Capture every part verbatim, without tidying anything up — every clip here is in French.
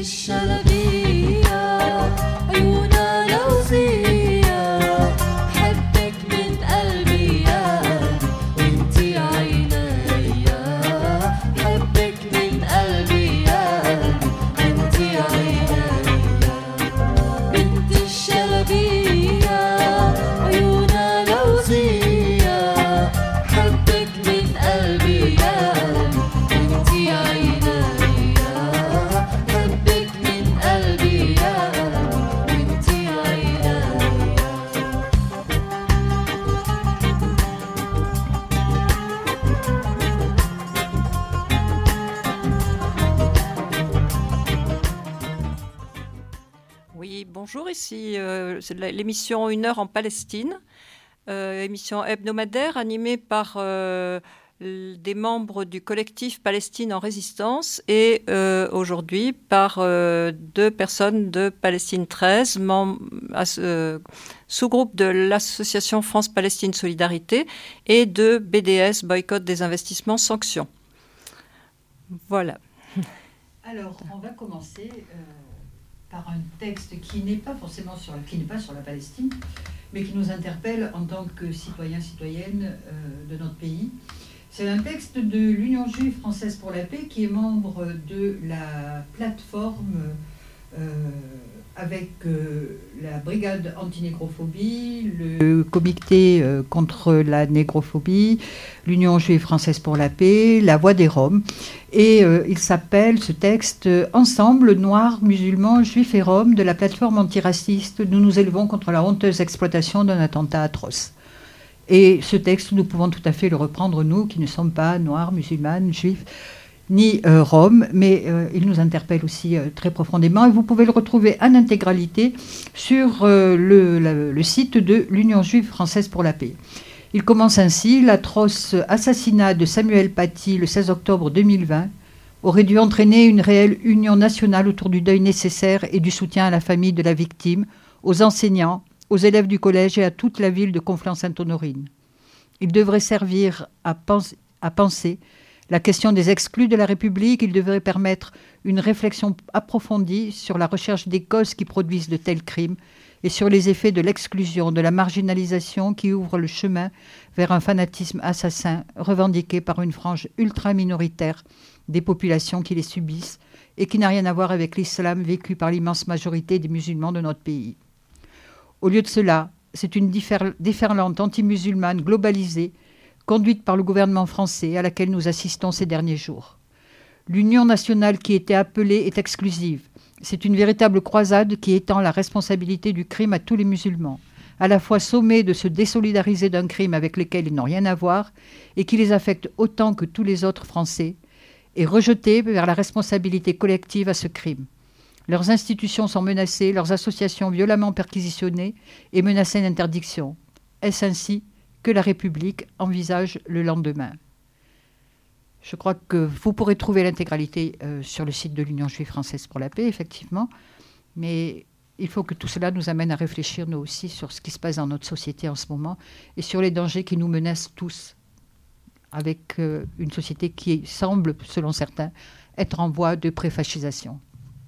الشلبية عيونها لوزية حبك من قلبي يا وانتي عينيا حبك من قلبي يا وانتي عينيا بنت الشلبية عيونها لوزية حبك من قلبي يا وانتي عينيا حبك من قلبي يا وانتي عينيا Oui, bonjour, ici euh, c'est la- l'émission Une heure en Palestine, euh, émission hebdomadaire animée par euh, l- des membres du collectif Palestine en résistance et euh, aujourd'hui par euh, deux personnes de Palestine treize, mem- as- euh, sous-groupe de l'association France-Palestine Solidarité et de B D S, Boycott des investissements sanctions. Voilà. Alors, on va commencer euh, par un texte qui n'est pas forcément sur la, qui n'est pas sur la Palestine, mais qui nous interpelle en tant que citoyens, citoyennes euh, de notre pays. C'est un texte de l'Union juive française pour la paix, qui est membre de la plateforme euh, avec euh, la brigade anti-négrophobie, le comité euh, contre la négrophobie, l'Union juive française pour la paix, la Voix des Roms. Et euh, il s'appelle, ce texte, euh, Ensemble, Noirs, musulmans, juifs et roms, de la plateforme antiraciste, nous nous élevons contre la honteuse exploitation d'un attentat atroce. Et ce texte, nous pouvons tout à fait le reprendre, nous, qui ne sommes pas noirs, musulmanes, juifs, ni euh, roms, mais euh, il nous interpelle aussi euh, très profondément. Et vous pouvez le retrouver en intégralité sur euh, le, la- le site de l'Union juive française pour la paix. Il commence ainsi: l'atroce assassinat de Samuel Paty le seize octobre deux mille vingt aurait dû entraîner une réelle union nationale autour du deuil nécessaire et du soutien à la famille de la victime, aux enseignants, aux élèves du collège et à toute la ville de Conflans-Sainte-Honorine. Il devrait servir à, pens- à penser la question des exclus de la République. Il devrait permettre une réflexion approfondie sur la recherche des causes qui produisent de tels crimes et sur les effets de l'exclusion, de la marginalisation qui ouvre le chemin vers un fanatisme assassin revendiqué par une frange ultra-minoritaire des populations qui les subissent et qui n'a rien à voir avec l'islam vécu par l'immense majorité des musulmans de notre pays. Au lieu de cela, c'est une differ- déferlante anti-musulmane globalisée conduite par le gouvernement français à laquelle nous assistons ces derniers jours. L'union nationale qui était appelée est exclusive. C'est une véritable croisade qui étend la responsabilité du crime à tous les musulmans, à la fois sommés de se désolidariser d'un crime avec lequel ils n'ont rien à voir et qui les affecte autant que tous les autres Français, et rejetés vers la responsabilité collective à ce crime. Leurs institutions sont menacées, leurs associations violemment perquisitionnées et menacées d'interdiction. Est-ce ainsi que la République envisage le lendemain? Je crois que vous pourrez trouver l'intégralité euh, sur le site de l'Union juive française pour la paix, effectivement. Mais il faut que tout cela nous amène à réfléchir, nous aussi, sur ce qui se passe dans notre société en ce moment et sur les dangers qui nous menacent tous, avec euh, une société qui semble, selon certains, être en voie de préfascisation.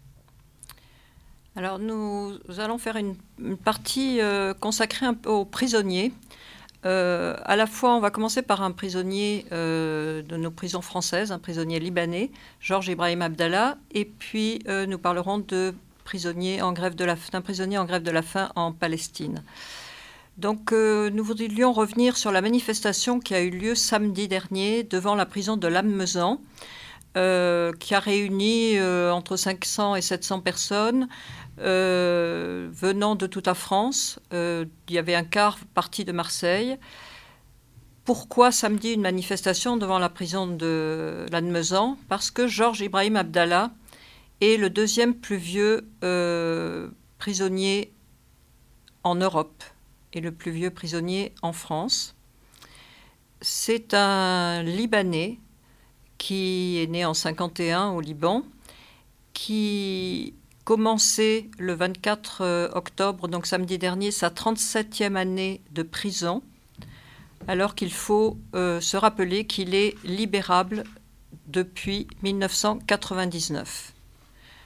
Alors nous allons faire une, une partie euh, consacrée un peu aux prisonniers. Euh, à la fois, on va commencer par un prisonnier euh, de nos prisons françaises, un prisonnier libanais, Georges Ibrahim Abdallah, et puis euh, nous parlerons de prisonniers en grève de la, d'un prisonnier en grève de la faim en Palestine. Donc euh, nous voudrions revenir sur la manifestation qui a eu lieu samedi dernier devant la prison de Lannemezan, euh, qui a réuni euh, entre cinq cents et sept cents personnes euh, venant de toute la France. Euh, il y avait un quart parti de Marseille. Pourquoi samedi une manifestation devant la prison de Lannemezan? Parce que Georges Ibrahim Abdallah est le deuxième plus vieux euh, prisonnier en Europe et le plus vieux prisonnier en France. C'est un Libanais qui est né en cinquante et un au Liban, qui commençait le vingt-quatre octobre, donc samedi dernier, sa trente-septième année de prison, alors qu'il faut euh, se rappeler qu'il est libérable depuis mille neuf cent quatre-vingt-dix-neuf.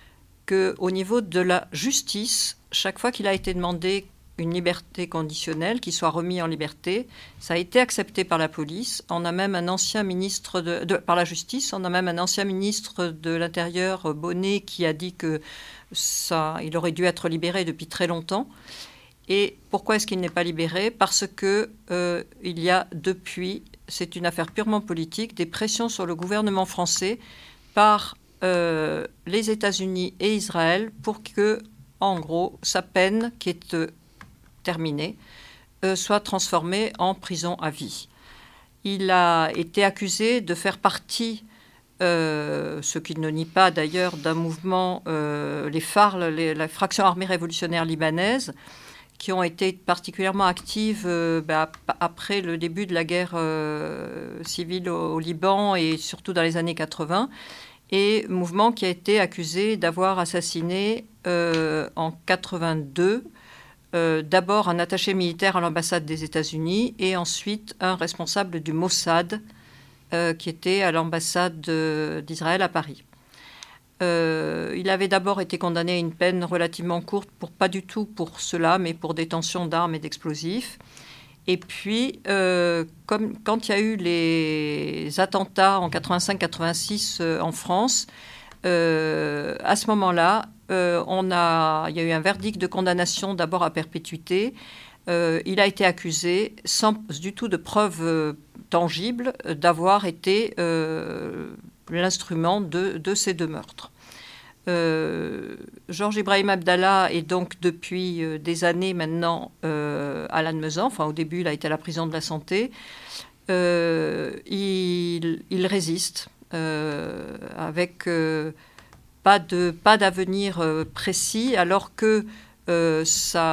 qu'au niveau de la justice, chaque fois qu'il a été demandé une liberté conditionnelle, qu'il soit remis en liberté, ça a été accepté par la police. On a même un ancien ministre de, de, par la justice, on a même un ancien ministre de l'Intérieur, Bonnet, qui a dit que ça, il aurait dû être libéré depuis très longtemps. Et pourquoi est-ce qu'il n'est pas libéré ? Parce que euh, il y a depuis, c'est une affaire purement politique, des pressions sur le gouvernement français par euh, les États-Unis et Israël pour que, en gros, sa peine, qui est euh, terminée, euh, soit transformée en prison à vie. Il a été accusé de faire partie, euh, ce qu'il ne nie pas d'ailleurs, d'un mouvement, euh, les F A R, les, la fraction armée révolutionnaire libanaise, qui ont été particulièrement actives euh, bah, après le début de la guerre euh, civile au, au Liban et surtout dans les années quatre-vingts, et mouvement qui a été accusé d'avoir assassiné euh, en quatre-vingt-deux euh, d'abord un attaché militaire à l'ambassade des États-Unis et ensuite un responsable du Mossad euh, qui était à l'ambassade de, d'Israël à Paris. Euh, il avait d'abord été condamné à une peine relativement courte, pour, pas du tout pour cela, mais pour détention d'armes et d'explosifs. Et puis, euh, comme, quand il y a eu les attentats en quatre-vingt-cinq quatre-vingt-six euh, en France, euh, à ce moment-là, euh, on a, il y a eu un verdict de condamnation d'abord à perpétuité. Euh, il a été accusé, sans du tout de preuves euh, tangibles, d'avoir été euh, l'instrument de, de ces deux meurtres. Euh, Georges Ibrahim Abdallah est donc depuis euh, des années maintenant euh, à Lannemezan. Enfin, au début, il a été à la prison de la Santé. Euh, il, il résiste euh, avec euh, pas, de, pas d'avenir euh, précis, alors que euh,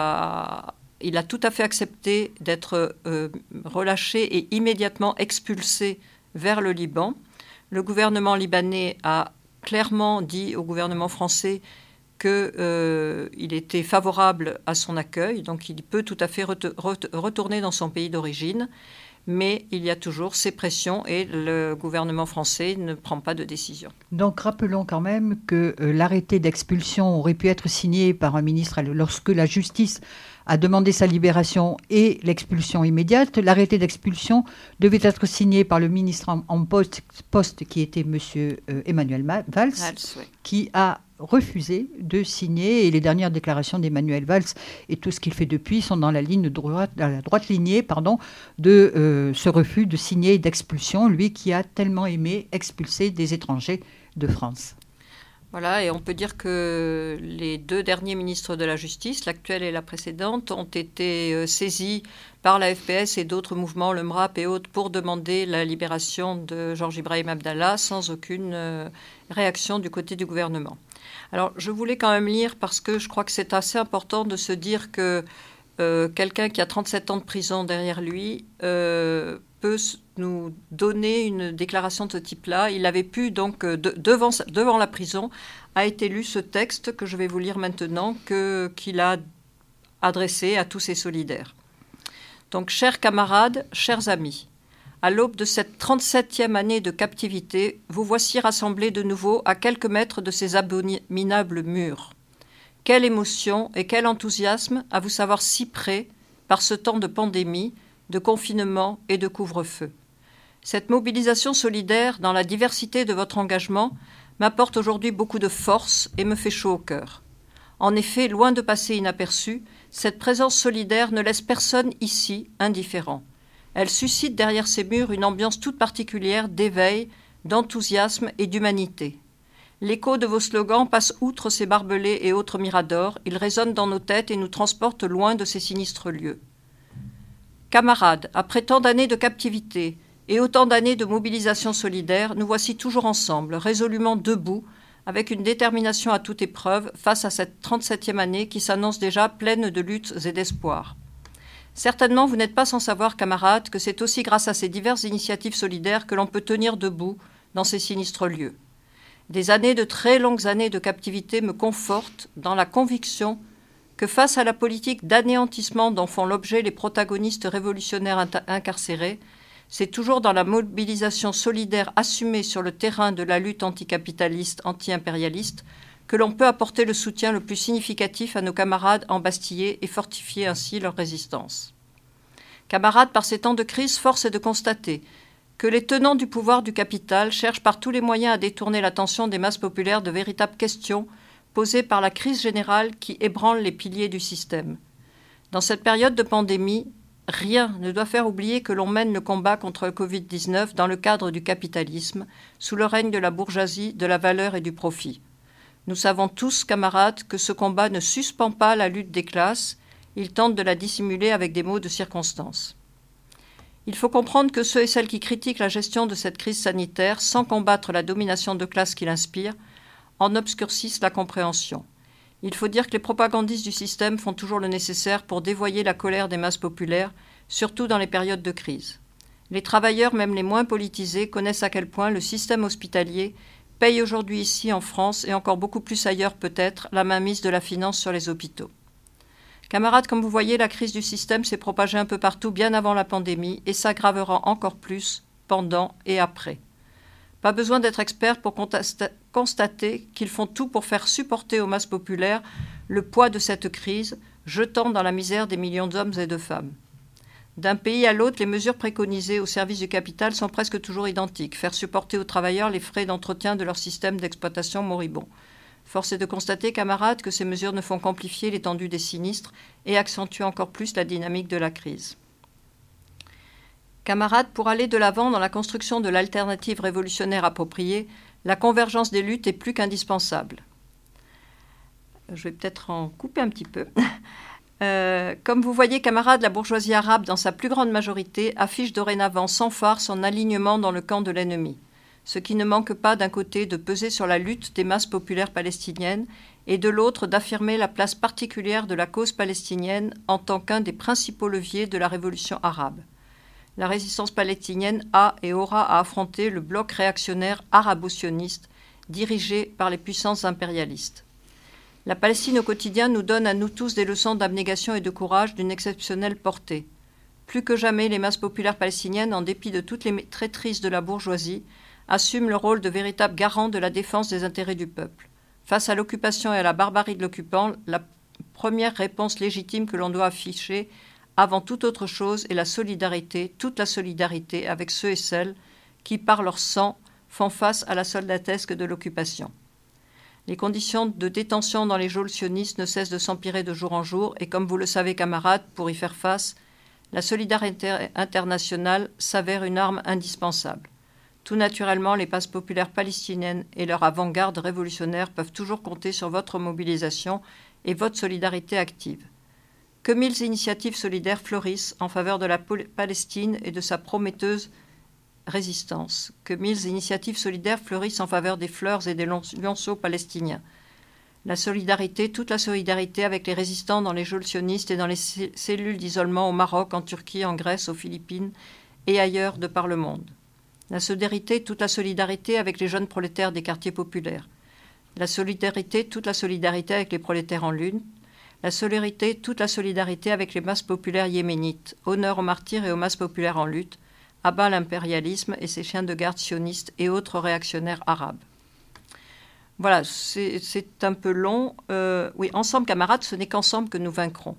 ça, il a tout à fait accepté d'être euh, relâché et immédiatement expulsé vers le Liban. Le gouvernement libanais a clairement dit au gouvernement français qu'il euh, était favorable à son accueil, donc il peut tout à fait ret- ret- retourner dans son pays d'origine, mais il y a toujours ces pressions et le gouvernement français ne prend pas de décision. Donc rappelons quand même que euh, l'arrêté d'expulsion aurait pu être signé par un ministre lorsque la justice a demandé sa libération et l'expulsion immédiate. L'arrêté d'expulsion devait être signé par le ministre en, en poste, poste qui était M. Euh, Emmanuel Valls, Valls oui. qui a refusé de signer. Et les dernières déclarations d'Emmanuel Valls et tout ce qu'il fait depuis sont dans la ligne droite, dans la droite lignée pardon, de euh, ce refus de signer et d'expulsion, lui qui a tellement aimé expulser des étrangers de France. Voilà, et on peut dire que les deux derniers ministres de la Justice, l'actuelle et la précédente, ont été euh, saisis par la F P S et d'autres mouvements, le M R A P et autres, pour demander la libération de Georges Ibrahim Abdallah sans aucune euh, réaction du côté du gouvernement. Alors, je voulais quand même lire, parce que je crois que c'est assez important de se dire que euh, quelqu'un qui a trente-sept ans de prison derrière lui euh, peut nous donner une déclaration de ce type-là. Il avait pu, donc, de, devant, devant la prison, a été lu ce texte que je vais vous lire maintenant, que, qu'il a adressé à tous ses solidaires. Donc, chers camarades, chers amis, à l'aube de cette trente-septième année de captivité, vous voici rassemblés de nouveau à quelques mètres de ces abominables murs. Quelle émotion et quel enthousiasme à vous savoir si près, par ce temps de pandémie, de confinement et de couvre-feu. Cette mobilisation solidaire dans la diversité de votre engagement m'apporte aujourd'hui beaucoup de force et me fait chaud au cœur. En effet, loin de passer inaperçue, cette présence solidaire ne laisse personne ici indifférent. Elle suscite derrière ces murs une ambiance toute particulière d'éveil, d'enthousiasme et d'humanité. L'écho de vos slogans passe outre ces barbelés et autres miradors, il résonne dans nos têtes et nous transporte loin de ces sinistres lieux. Camarades, après tant d'années de captivité et autant d'années de mobilisation solidaire, nous voici toujours ensemble, résolument debout, avec une détermination à toute épreuve face à cette trente-septième année qui s'annonce déjà pleine de luttes et d'espoirs. Certainement, vous n'êtes pas sans savoir, camarades, que c'est aussi grâce à ces diverses initiatives solidaires que l'on peut tenir debout dans ces sinistres lieux. Des années, de très longues années de captivité me confortent dans la conviction que face à la politique d'anéantissement dont font l'objet les protagonistes révolutionnaires inta- incarcérés, c'est toujours dans la mobilisation solidaire assumée sur le terrain de la lutte anticapitaliste, anti-impérialiste, que l'on peut apporter le soutien le plus significatif à nos camarades embastillés et fortifier ainsi leur résistance. Camarades, par ces temps de crise, force est de constater que les tenants du pouvoir du capital cherchent par tous les moyens à détourner l'attention des masses populaires de véritables questions posées par la crise générale qui ébranle les piliers du système. Dans cette période de pandémie, rien ne doit faire oublier que l'on mène le combat contre le covid dix-neuf dans le cadre du capitalisme, sous le règne de la bourgeoisie, de la valeur et du profit. Nous savons tous, camarades, que ce combat ne suspend pas la lutte des classes, il tente de la dissimuler avec des mots de circonstance. Il faut comprendre que ceux et celles qui critiquent la gestion de cette crise sanitaire, sans combattre la domination de classe qui l'inspire, en obscurcissent la compréhension. Il faut dire que les propagandistes du système font toujours le nécessaire pour dévoyer la colère des masses populaires, surtout dans les périodes de crise. Les travailleurs, même les moins politisés, connaissent à quel point le système hospitalier paye aujourd'hui ici en France, et encore beaucoup plus ailleurs peut-être, la mainmise de la finance sur les hôpitaux. Camarades, comme vous voyez, la crise du système s'est propagée un peu partout bien avant la pandémie et s'aggravera encore plus pendant et après. Pas besoin d'être expert pour constater qu'ils font tout pour faire supporter aux masses populaires le poids de cette crise, jetant dans la misère des millions d'hommes et de femmes. D'un pays à l'autre, les mesures préconisées au service du capital sont presque toujours identiques. Faire supporter aux travailleurs les frais d'entretien de leur système d'exploitation moribond. Force est de constater, camarades, que ces mesures ne font qu'amplifier l'étendue des sinistres et accentuent encore plus la dynamique de la crise. Camarades, pour aller de l'avant dans la construction de l'alternative révolutionnaire appropriée, la convergence des luttes est plus qu'indispensable. Je vais peut-être en couper un petit peu. Euh, comme vous voyez, camarades, la bourgeoisie arabe, dans sa plus grande majorité, affiche dorénavant sans phare son alignement dans le camp de l'ennemi, ce qui ne manque pas d'un côté de peser sur la lutte des masses populaires palestiniennes et de l'autre d'affirmer la place particulière de la cause palestinienne en tant qu'un des principaux leviers de la révolution arabe. La résistance palestinienne a et aura à affronter le bloc réactionnaire arabo-sioniste dirigé par les puissances impérialistes. La Palestine au quotidien nous donne à nous tous des leçons d'abnégation et de courage d'une exceptionnelle portée. Plus que jamais, les masses populaires palestiniennes, en dépit de toutes les traîtrises de la bourgeoisie, assument le rôle de véritables garants de la défense des intérêts du peuple. Face à l'occupation et à la barbarie de l'occupant, la première réponse légitime que l'on doit afficher, avant toute autre chose, est la solidarité, toute la solidarité avec ceux et celles qui, par leur sang, font face à la soldatesque de l'occupation. Les conditions de détention dans les geôles sionistes ne cessent de s'empirer de jour en jour et comme vous le savez, camarades, pour y faire face, la solidarité internationale s'avère une arme indispensable. Tout naturellement, les masses populaires palestiniennes et leur avant-garde révolutionnaire peuvent toujours compter sur votre mobilisation et votre solidarité active. Que mille initiatives solidaires fleurissent en faveur de la Palestine et de sa prometteuse résistance. Que mille initiatives solidaires fleurissent en faveur des fleurs et des lionceaux palestiniens. La solidarité, toute la solidarité avec les résistants dans les geôles sionistes et dans les cellules d'isolement au Maroc, en Turquie, en Grèce, aux Philippines et ailleurs de par le monde. La solidarité, toute la solidarité avec les jeunes prolétaires des quartiers populaires. La solidarité, toute la solidarité avec les prolétaires en lutte. La solidarité, toute la solidarité avec les masses populaires yéménites. Honneur aux martyrs et aux masses populaires en lutte. À bas l'impérialisme et ses chiens de garde sionistes et autres réactionnaires arabes. Voilà, c'est, c'est un peu long. Euh, oui, ensemble, camarades, ce n'est qu'ensemble que nous vaincrons.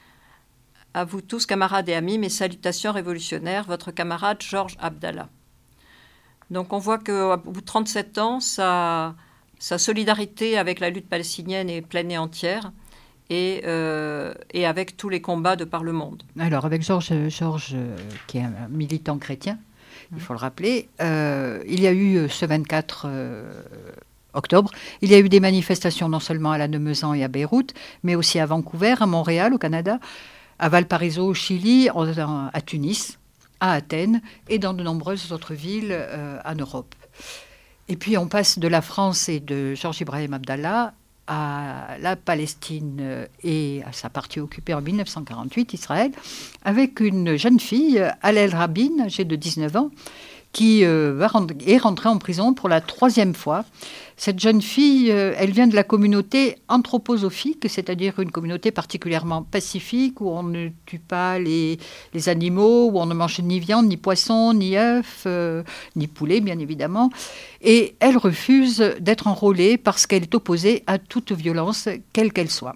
À vous tous, camarades et amis, mes salutations révolutionnaires, votre camarade Georges Abdallah. Donc on voit qu'au bout de trente-sept ans, sa, sa solidarité avec la lutte palestinienne est pleine et entière. Et, euh, et avec tous les combats de par le monde. Alors, avec Georges, Georges euh, qui est un militant chrétien, il faut le rappeler, euh, il y a eu ce vingt-quatre euh, octobre, il y a eu des manifestations non seulement à Lannemezan et à Beyrouth, mais aussi à Vancouver, à Montréal, au Canada, à Valparaiso, au Chili, en, à Tunis, à Athènes et dans de nombreuses autres villes euh, en Europe. Et puis, on passe de la France et de Georges Ibrahim Abdallah à la Palestine et à sa partie occupée en dix-neuf cent quarante-huit, Israël, avec une jeune fille, Hallel Rabin, âgée de dix-neuf ans, qui euh, va rentrer, est rentrée en prison pour la troisième fois. Cette jeune fille, euh, elle vient de la communauté anthroposophique, c'est-à-dire une communauté particulièrement pacifique, où on ne tue pas les, les animaux, où on ne mange ni viande, ni poisson, ni œufs, euh, ni poulet, bien évidemment. Et elle refuse d'être enrôlée parce qu'elle est opposée à toute violence, quelle qu'elle soit.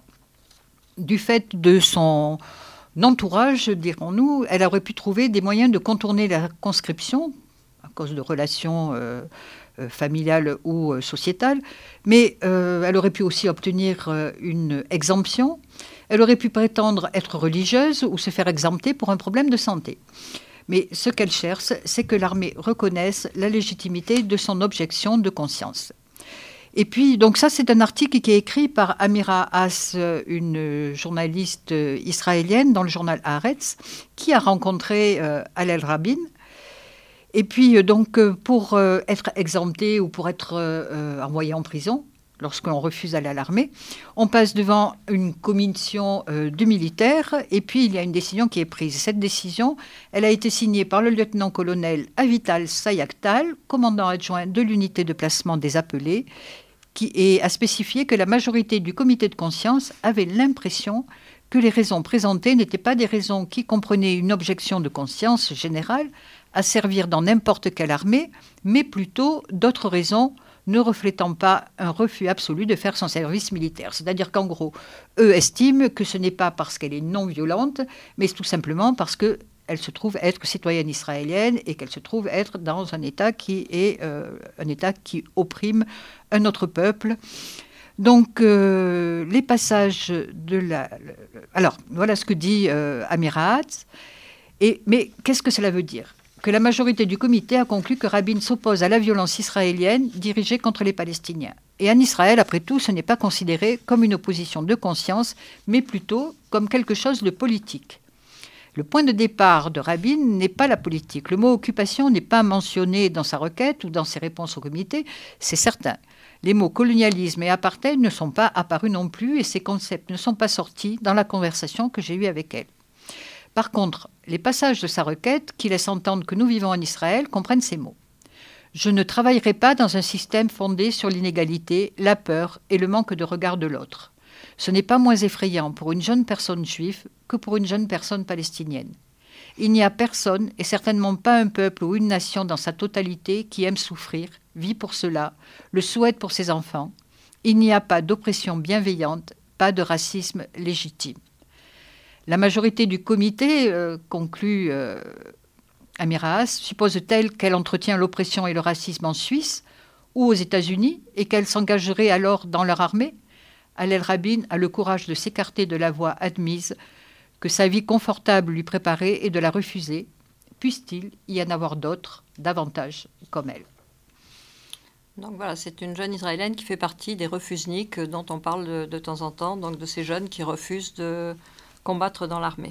Du fait de son entourage, dirons-nous, elle aurait pu trouver des moyens de contourner la conscription, à cause de relations euh, euh, familiales ou euh, sociétales, mais euh, elle aurait pu aussi obtenir euh, une exemption. Elle aurait pu prétendre être religieuse ou se faire exempter pour un problème de santé. Mais ce qu'elle cherche, c'est que l'armée reconnaisse la légitimité de son objection de conscience. Et puis, donc ça, c'est un article qui est écrit par Amira Haas, une journaliste israélienne dans le journal Haaretz, qui a rencontré euh, Hallel Rabin. Et puis, donc, pour euh, être exempté ou pour être euh, envoyé en prison, lorsqu'on refuse d'aller à l'armée, on passe devant une commission euh, de militaires et puis il y a une décision qui est prise. Cette décision, elle a été signée par le lieutenant-colonel Avital Sayaktal, commandant adjoint de l'unité de placement des appelés, qui est, a spécifié que la majorité du comité de conscience avait l'impression que les raisons présentées n'étaient pas des raisons qui comprenaient une objection de conscience générale à servir dans n'importe quelle armée, mais plutôt d'autres raisons ne reflétant pas un refus absolu de faire son service militaire. C'est-à-dire qu'en gros, eux estiment que ce n'est pas parce qu'elle est non violente, mais tout simplement parce qu'elle se trouve être citoyenne israélienne et qu'elle se trouve être dans un État qui est euh, un État qui opprime un autre peuple. Donc, euh, les passages de la... Alors, voilà ce que dit euh, Amira Haas. Et, mais qu'est-ce que cela veut dire ? Que la majorité du comité a conclu que Rabin s'oppose à la violence israélienne dirigée contre les Palestiniens. Et en Israël, après tout, ce n'est pas considéré comme une opposition de conscience, mais plutôt comme quelque chose de politique. Le point de départ de Rabin n'est pas la politique. Le mot occupation n'est pas mentionné dans sa requête ou dans ses réponses au comité, c'est certain. Les mots colonialisme et apartheid ne sont pas apparus non plus et ces concepts ne sont pas sortis dans la conversation que j'ai eue avec elle. Par contre, les passages de sa requête qui laissent entendre que nous vivons en Israël comprennent ces mots. « Je ne travaillerai pas dans un système fondé sur l'inégalité, la peur et le manque de regard de l'autre. Ce n'est pas moins effrayant pour une jeune personne juive que pour une jeune personne palestinienne. Il n'y a personne, et certainement pas un peuple ou une nation dans sa totalité, qui aime souffrir, vit pour cela, le souhaite pour ses enfants. Il n'y a pas d'oppression bienveillante, pas de racisme légitime. » La majorité du comité, euh, conclut euh, Amira Haas, suppose-t-elle qu'elle entretient l'oppression et le racisme en Suisse ou aux États-Unis et qu'elle s'engagerait alors dans leur armée ? Hallel Rabin a le courage de s'écarter de la voie admise que sa vie confortable lui préparait et de la refuser. Puisse-t-il y en avoir d'autres, davantage comme elle ? Donc voilà, c'est une jeune Israélienne qui fait partie des refusniks dont on parle de, de temps en temps, donc de ces jeunes qui refusent de combattre dans l'armée.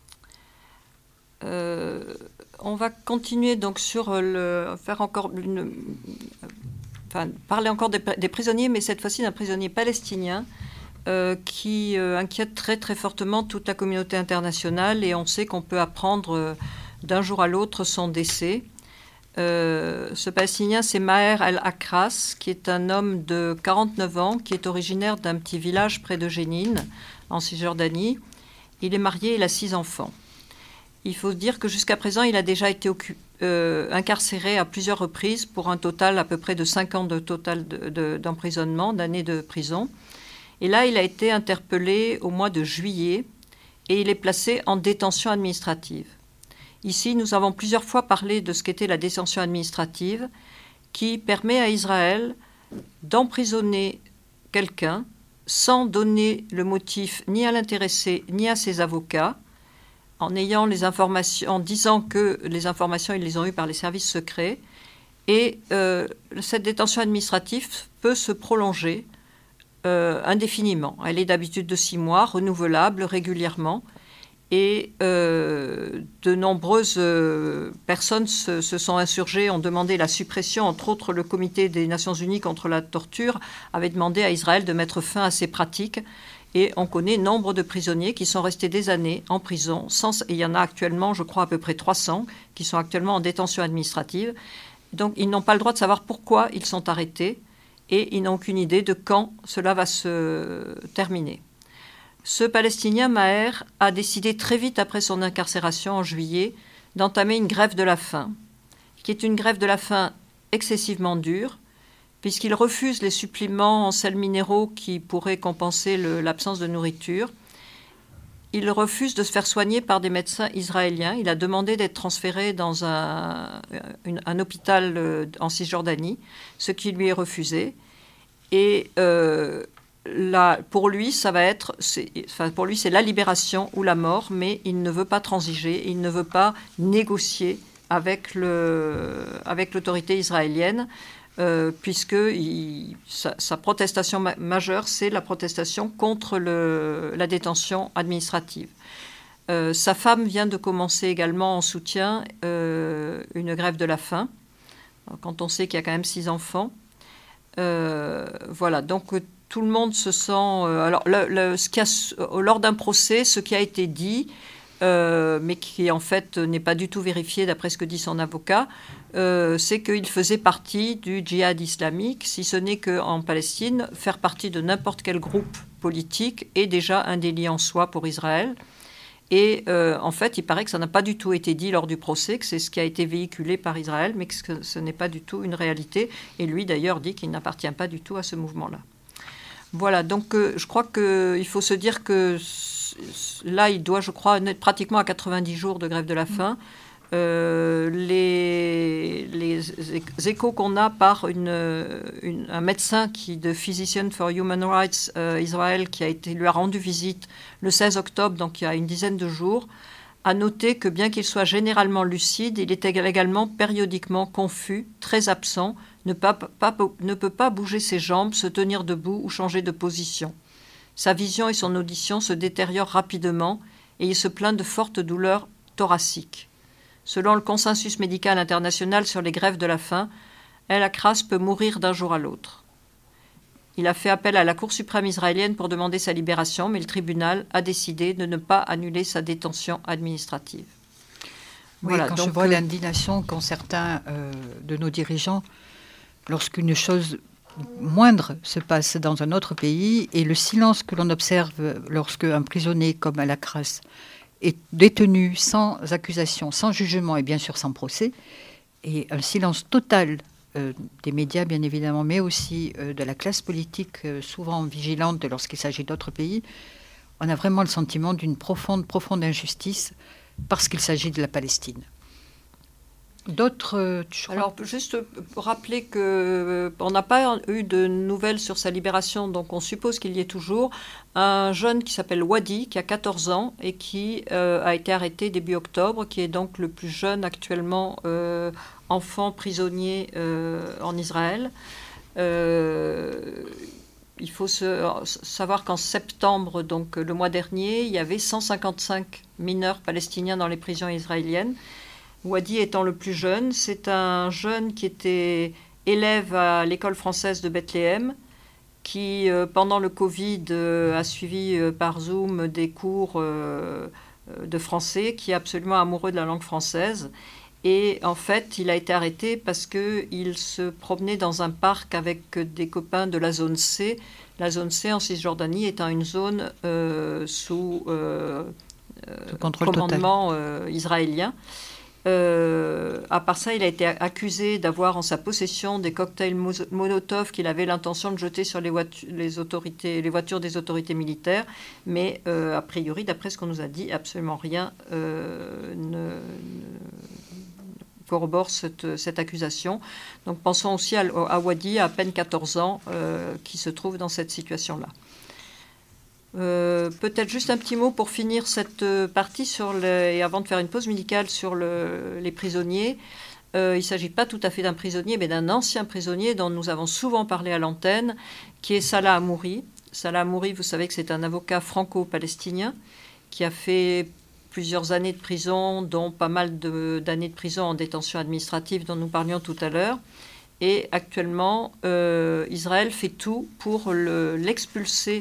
Euh, on va continuer donc sur le faire encore une, enfin parler encore des, des prisonniers, mais cette fois-ci d'un prisonnier palestinien euh, qui euh, inquiète très très fortement toute la communauté internationale et on sait qu'on peut apprendre euh, d'un jour à l'autre son décès. Euh, ce Palestinien, c'est Maher El-Akras, qui est un homme de quarante-neuf ans, qui est originaire d'un petit village près de Jénine, en Cisjordanie. Il est marié, il a six enfants. Il faut dire que jusqu'à présent, il a déjà été occu- euh, incarcéré à plusieurs reprises pour un total à peu près de cinq ans de total de, de, d'emprisonnement, d'années de prison. Et là, il a été interpellé au mois de juillet et il est placé en détention administrative. Ici, nous avons plusieurs fois parlé de ce qu'était la détention administrative qui permet à Israël d'emprisonner quelqu'un sans donner le motif ni à l'intéressé ni à ses avocats, en ayant les informations, en disant que les informations, ils les ont eues par les services secrets. Et euh, cette détention administrative peut se prolonger euh, indéfiniment. Elle est d'habitude de six mois, renouvelable régulièrement. Et euh, de nombreuses euh, personnes se, se sont insurgées, ont demandé la suppression, entre autres le Comité des Nations Unies contre la torture avait demandé à Israël de mettre fin à ces pratiques. Et on connaît nombre de prisonniers qui sont restés des années en prison. Sans, et il y en a actuellement, je crois, à peu près trois cents qui sont actuellement en détention administrative. Donc, ils n'ont pas le droit de savoir pourquoi ils sont arrêtés et ils n'ont aucune idée de quand cela va se terminer. Ce Palestinien, Maher, a décidé très vite après son incarcération en juillet d'entamer une grève de la faim, qui est une grève de la faim excessivement dure, puisqu'il refuse les suppléments en sels minéraux qui pourraient compenser le, l'absence de nourriture. Il refuse de se faire soigner par des médecins israéliens. Il a demandé d'être transféré dans un, une, un hôpital en Cisjordanie, ce qui lui est refusé. Et euh, là, pour lui, ça va être, c'est, enfin, pour lui, c'est la libération ou la mort, mais il ne veut pas transiger, il ne veut pas négocier avec, le, avec l'autorité israélienne, euh, puisque il, sa, sa protestation ma- majeure, c'est la protestation contre le, la détention administrative. Euh, sa femme vient de commencer également en soutien euh, une grève de la faim, quand on sait qu'il y a quand même six enfants. Euh, voilà, donc tout le monde se sent... Euh, alors, le, le, ce qui a, lors d'un procès, ce qui a été dit, euh, mais qui en fait n'est pas du tout vérifié d'après ce que dit son avocat, euh, c'est qu'il faisait partie du djihad islamique, si ce n'est qu'en Palestine, faire partie de n'importe quel groupe politique est déjà un délit en soi pour Israël. Et euh, en fait, il paraît que ça n'a pas du tout été dit lors du procès, que c'est ce qui a été véhiculé par Israël, mais que ce n'est pas du tout une réalité. Et lui, d'ailleurs, dit qu'il n'appartient pas du tout à ce mouvement-là. Voilà, donc euh, je crois qu'il faut se dire que là, il doit, je crois, être pratiquement à quatre-vingt-dix jours de grève de la faim. Euh, les, les échos qu'on a par une, une, un médecin qui, de Physicians for Human Rights euh, Israël, qui a été, lui a rendu visite le seize octobre, donc il y a une dizaine de jours, a noté que bien qu'il soit généralement lucide, il était également périodiquement confus, très absent, ne, pas, pas, ne peut pas bouger ses jambes, se tenir debout ou changer de position. Sa vision et son audition se détériorent rapidement et il se plaint de fortes douleurs thoraciques. Selon le consensus médical international sur les grèves de la faim, El Akras peut mourir d'un jour à l'autre. Il a fait appel à la Cour suprême israélienne pour demander sa libération, mais le tribunal a décidé de ne pas annuler sa détention administrative. Oui, voilà, quand donc, je vois euh, l'indignation qu'ont certains euh, de nos dirigeants lorsqu'une chose moindre se passe dans un autre pays et le silence que l'on observe lorsque un prisonnier comme El Akras est détenu sans accusation, sans jugement et bien sûr sans procès, et un silence total euh, des médias bien évidemment, mais aussi euh, de la classe politique euh, souvent vigilante lorsqu'il s'agit d'autres pays, on a vraiment le sentiment d'une profonde, profonde injustice parce qu'il s'agit de la Palestine. D'autres... Euh, je crois... Alors, juste rappeler qu'on euh, n'a pas eu de nouvelles sur sa libération, donc on suppose qu'il y est toujours. Un jeune qui s'appelle Wadi, qui a quatorze ans et qui euh, a été arrêté début octobre, qui est donc le plus jeune actuellement euh, enfant prisonnier euh, en Israël. Euh, il faut se, savoir qu'en septembre, donc le mois dernier, il y avait cent cinquante-cinq mineurs palestiniens dans les prisons israéliennes. Wadi étant le plus jeune, c'est un jeune qui était élève à l'école française de Bethléem, qui, euh, pendant le Covid, euh, a suivi euh, par Zoom des cours euh, de français, qui est absolument amoureux de la langue française. Et en fait, il a été arrêté parce qu'il se promenait dans un parc avec des copains de la zone C. La zone C en Cisjordanie étant une zone euh, sous, euh, sous contrôle commandement euh, israélien. Euh, à part ça, il a été accusé d'avoir en sa possession des cocktails Molotov qu'il avait l'intention de jeter sur les, voitu- les, autorités, les voitures des autorités militaires. Mais euh, a priori, d'après ce qu'on nous a dit, absolument rien euh, ne, ne corrobore cette, cette accusation. Donc pensons aussi à, à Wadi, à, à peine quatorze ans, euh, qui se trouve dans cette situation-là. Euh, peut-être juste un petit mot pour finir cette partie sur le, et avant de faire une pause musicale sur le, les prisonniers. Euh, il ne s'agit pas tout à fait d'un prisonnier, mais d'un ancien prisonnier dont nous avons souvent parlé à l'antenne, qui est Salah Hamouri. Salah Hamouri, vous savez que c'est un avocat franco-palestinien qui a fait plusieurs années de prison, dont pas mal de, d'années de prison en détention administrative dont nous parlions tout à l'heure. Et actuellement, euh, Israël fait tout pour le, l'expulser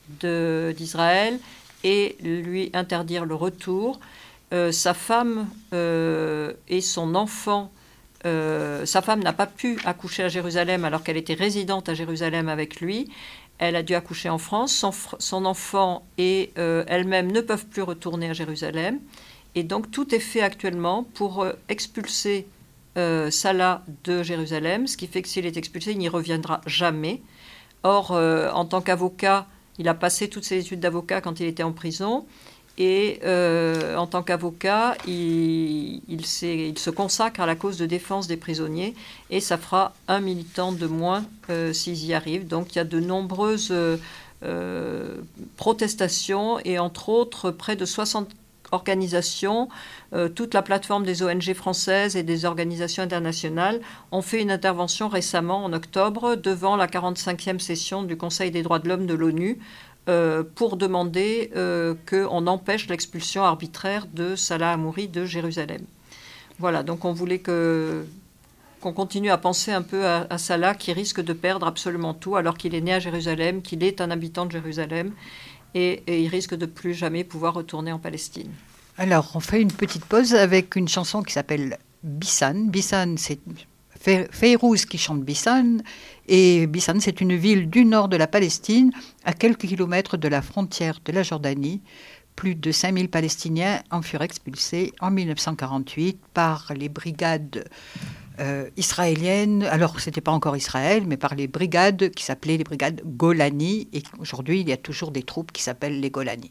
de, d'Israël et lui interdire le retour. Euh, sa femme euh, et son enfant, euh, sa femme n'a pas pu accoucher à Jérusalem alors qu'elle était résidente à Jérusalem avec lui. Elle a dû accoucher en France. Son, son enfant et euh, elle-même ne peuvent plus retourner à Jérusalem. Et donc tout est fait actuellement pour euh, expulser euh, Salah de Jérusalem, ce qui fait que s'il est expulsé, il n'y reviendra jamais. Or, euh, en tant qu'avocat, il a passé toutes ses études d'avocat quand il était en prison. Et euh, en tant qu'avocat, il, il, il se consacre à la cause de défense des prisonniers et ça fera un militant de moins euh, s'ils y arrivent. Donc il y a de nombreuses euh, euh, protestations et entre autres près de soixante organisations, euh, toute la plateforme des O N G françaises et des organisations internationales ont fait une intervention récemment en octobre devant la quarante-cinquième session du Conseil des droits de l'homme de l'ONU Euh, pour demander euh, qu'on empêche l'expulsion arbitraire de Salah Hamouri de Jérusalem. Voilà, donc on voulait que, qu'on continue à penser un peu à, à Salah qui risque de perdre absolument tout alors qu'il est né à Jérusalem, qu'il est un habitant de Jérusalem et, et il risque de plus jamais pouvoir retourner en Palestine. Alors, on fait une petite pause avec une chanson qui s'appelle Bissan. Bissan, c'est Fayrouz qui chante Bissan. Et Bissan, c'est une ville du nord de la Palestine, à quelques kilomètres de la frontière de la Jordanie. Plus de cinq mille Palestiniens en furent expulsés en mille neuf cent quarante-huit par les brigades euh, israéliennes. Alors, ce n'était pas encore Israël, mais par les brigades qui s'appelaient les brigades Golani. Et aujourd'hui, il y a toujours des troupes qui s'appellent les Golani.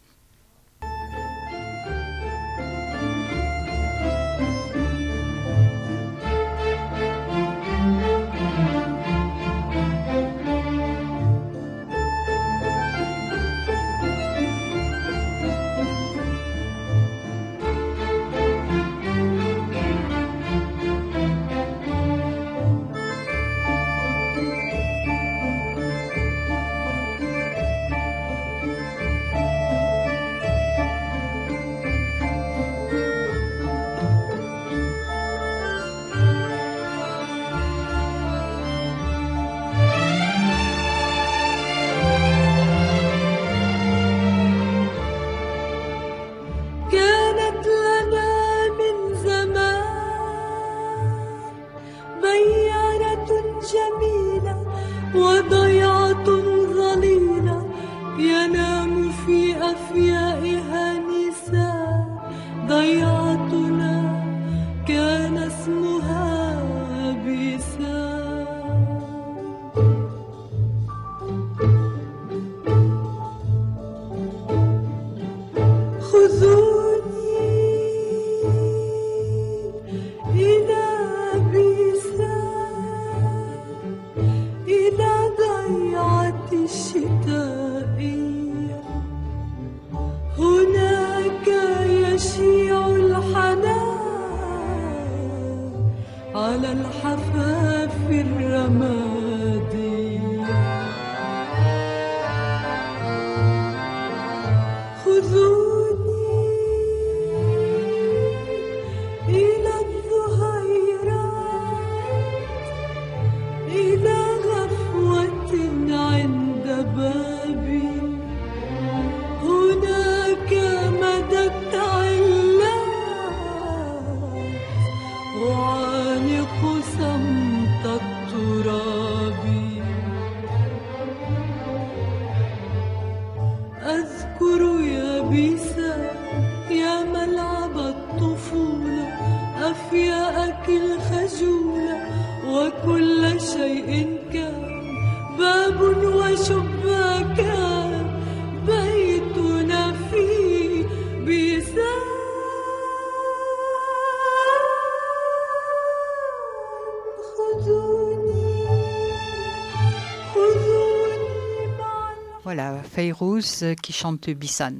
Voilà, Fayrouz qui chante Bissan.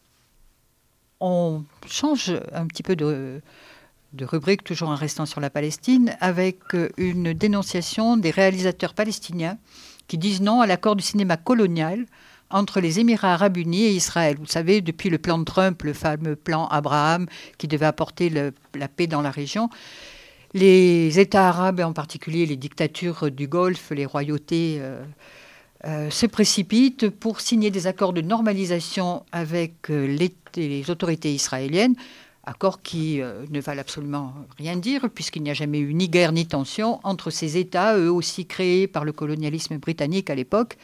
On change un petit peu de, de rubrique, toujours en restant sur la Palestine, avec une dénonciation des réalisateurs palestiniens qui disent non à l'accord du cinéma colonial entre les Émirats arabes unis et Israël. Vous savez, depuis le plan de Trump, le fameux plan Abraham qui devait apporter le, la paix dans la région, les États arabes, en particulier les dictatures du Golfe, les royautés euh, euh, se précipite pour signer des accords de normalisation avec euh, les, les autorités israéliennes, accords qui euh, ne valent absolument rien dire, puisqu'il n'y a jamais eu ni guerre ni tension entre ces États, eux aussi créés par le colonialisme britannique à l'époque.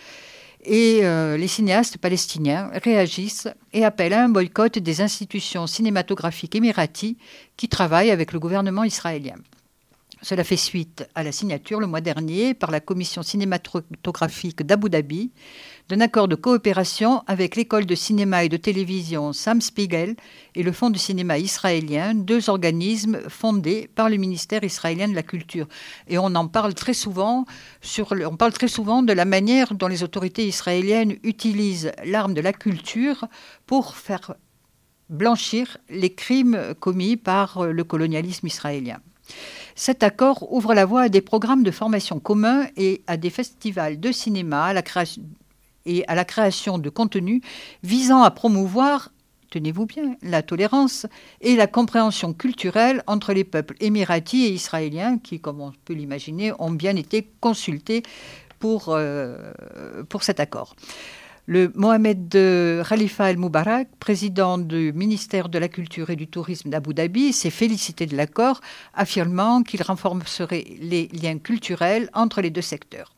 Et euh, les cinéastes palestiniens réagissent et appellent à un boycott des institutions cinématographiques émiraties qui travaillent avec le gouvernement israélien. Cela fait suite à la signature le mois dernier par la commission cinématographique d'Abu Dhabi d'un accord de coopération avec l'école de cinéma et de télévision Sam Spiegel et le Fonds du cinéma israélien, deux organismes fondés par le ministère israélien de la Culture. Et on en parle très souvent, sur le, on parle très souvent de la manière dont les autorités israéliennes utilisent l'arme de la culture pour faire blanchir les crimes commis par le colonialisme israélien. Cet accord ouvre la voie à des programmes de formation communs et à des festivals de cinéma à la création, et à la création de contenus visant à promouvoir, tenez-vous bien, la tolérance et la compréhension culturelle entre les peuples émiratis et israéliens qui, comme on peut l'imaginer, ont bien été consultés pour, euh, pour cet accord. Le Mohamed Khalifa El-Moubarak, président du ministère de la Culture et du Tourisme d'Abu Dhabi, s'est félicité de l'accord, affirmant qu'il renforcerait les liens culturels entre les deux secteurs.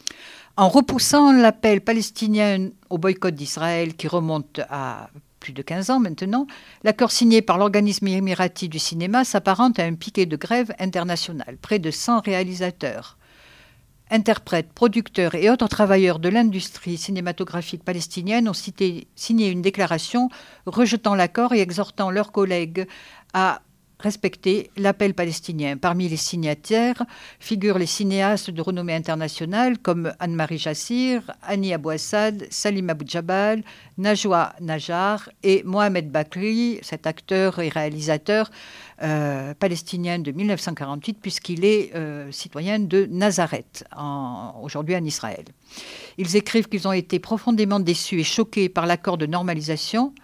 En repoussant l'appel palestinien au boycott d'Israël, qui remonte à plus de quinze ans maintenant, l'accord signé par l'organisme émirati du cinéma s'apparente à un piquet de grève international. Près de cent réalisateurs, interprètes, producteurs et autres travailleurs de l'industrie cinématographique palestinienne ont cité, signé une déclaration rejetant l'accord et exhortant leurs collègues à respecter l'appel palestinien. Parmi les signataires figurent les cinéastes de renommée internationale comme Anne-Marie Jassir, Hani Abou Assad, Salim Abou Jabal, Najwa Najjar et Mohamed Bakri, cet acteur et réalisateur euh, palestinien de mille neuf cent quarante-huit, puisqu'il est euh, citoyen de Nazareth, en, aujourd'hui en Israël. Ils écrivent qu'ils ont été profondément déçus et choqués par l'accord de normalisation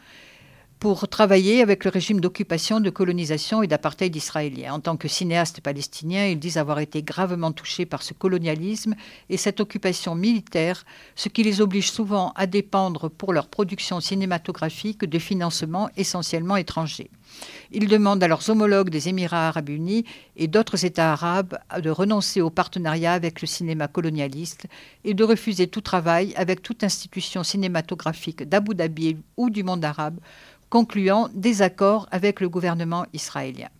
pour travailler avec le régime d'occupation, de colonisation et d'apartheid israélien. En tant que cinéastes palestiniens, ils disent avoir été gravement touchés par ce colonialisme et cette occupation militaire, ce qui les oblige souvent à dépendre pour leur production cinématographique de financements essentiellement étrangers. Ils demandent à leurs homologues des Émirats arabes unis et d'autres États arabes de renoncer au partenariat avec le cinéma colonialiste et de refuser tout travail avec toute institution cinématographique d'Abu Dhabi ou du monde arabe, concluant des accords avec le gouvernement israélien.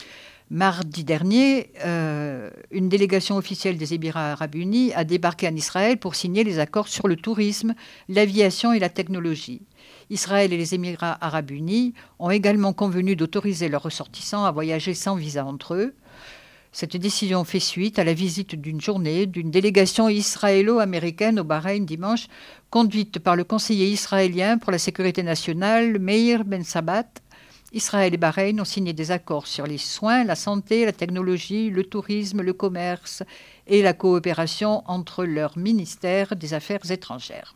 Mardi dernier, euh, une délégation officielle des Émirats arabes unis a débarqué en Israël pour signer les accords sur le tourisme, l'aviation et la technologie. Israël et les Émirats arabes unis ont également convenu d'autoriser leurs ressortissants à voyager sans visa entre eux. Cette décision fait suite à la visite d'une journée d'une délégation israélo-américaine au Bahreïn dimanche, conduite par le conseiller israélien pour la sécurité nationale, Meir Ben Sabat. Israël et Bahreïn ont signé des accords sur les soins, la santé, la technologie, le tourisme, le commerce et la coopération entre leurs ministères des Affaires étrangères.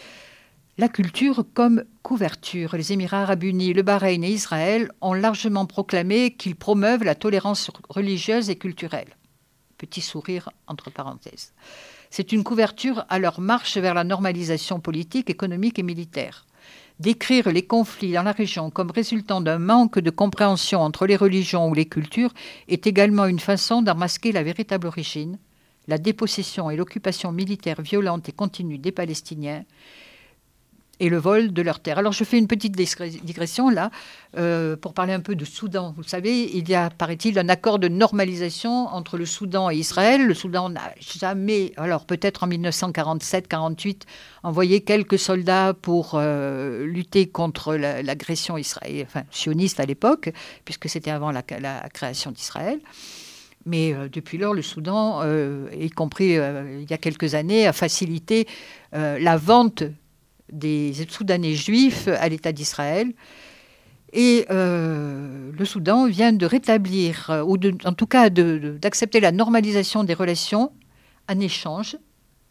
La culture comme couverture. Les Émirats arabes unis, le Bahreïn et Israël ont largement proclamé qu'ils promeuvent la tolérance religieuse et culturelle. Petit sourire entre parenthèses. C'est une couverture à leur marche vers la normalisation politique, économique et militaire. Décrire les conflits dans la région comme résultant d'un manque de compréhension entre les religions ou les cultures est également une façon d'en masquer la véritable origine, la dépossession et l'occupation militaire violente et continue des Palestiniens, et le vol de leurs terres. Alors je fais une petite digression là, euh, pour parler un peu de Soudan. Vous savez, il y a, paraît-il, un accord de normalisation entre le Soudan et Israël. Le Soudan n'a jamais, alors peut-être en mille neuf cent quarante-sept quarante-huit, envoyé quelques soldats pour euh, lutter contre la, l'agression israélienne, enfin, sioniste à l'époque, puisque c'était avant la, la création d'Israël. Mais euh, depuis lors, le Soudan, euh, y compris euh, il y a quelques années, a facilité euh, la vente des Soudanais juifs à l'État d'Israël. Et euh, le Soudan vient de rétablir, euh, ou de, en tout cas de, de, d'accepter la normalisation des relations en échange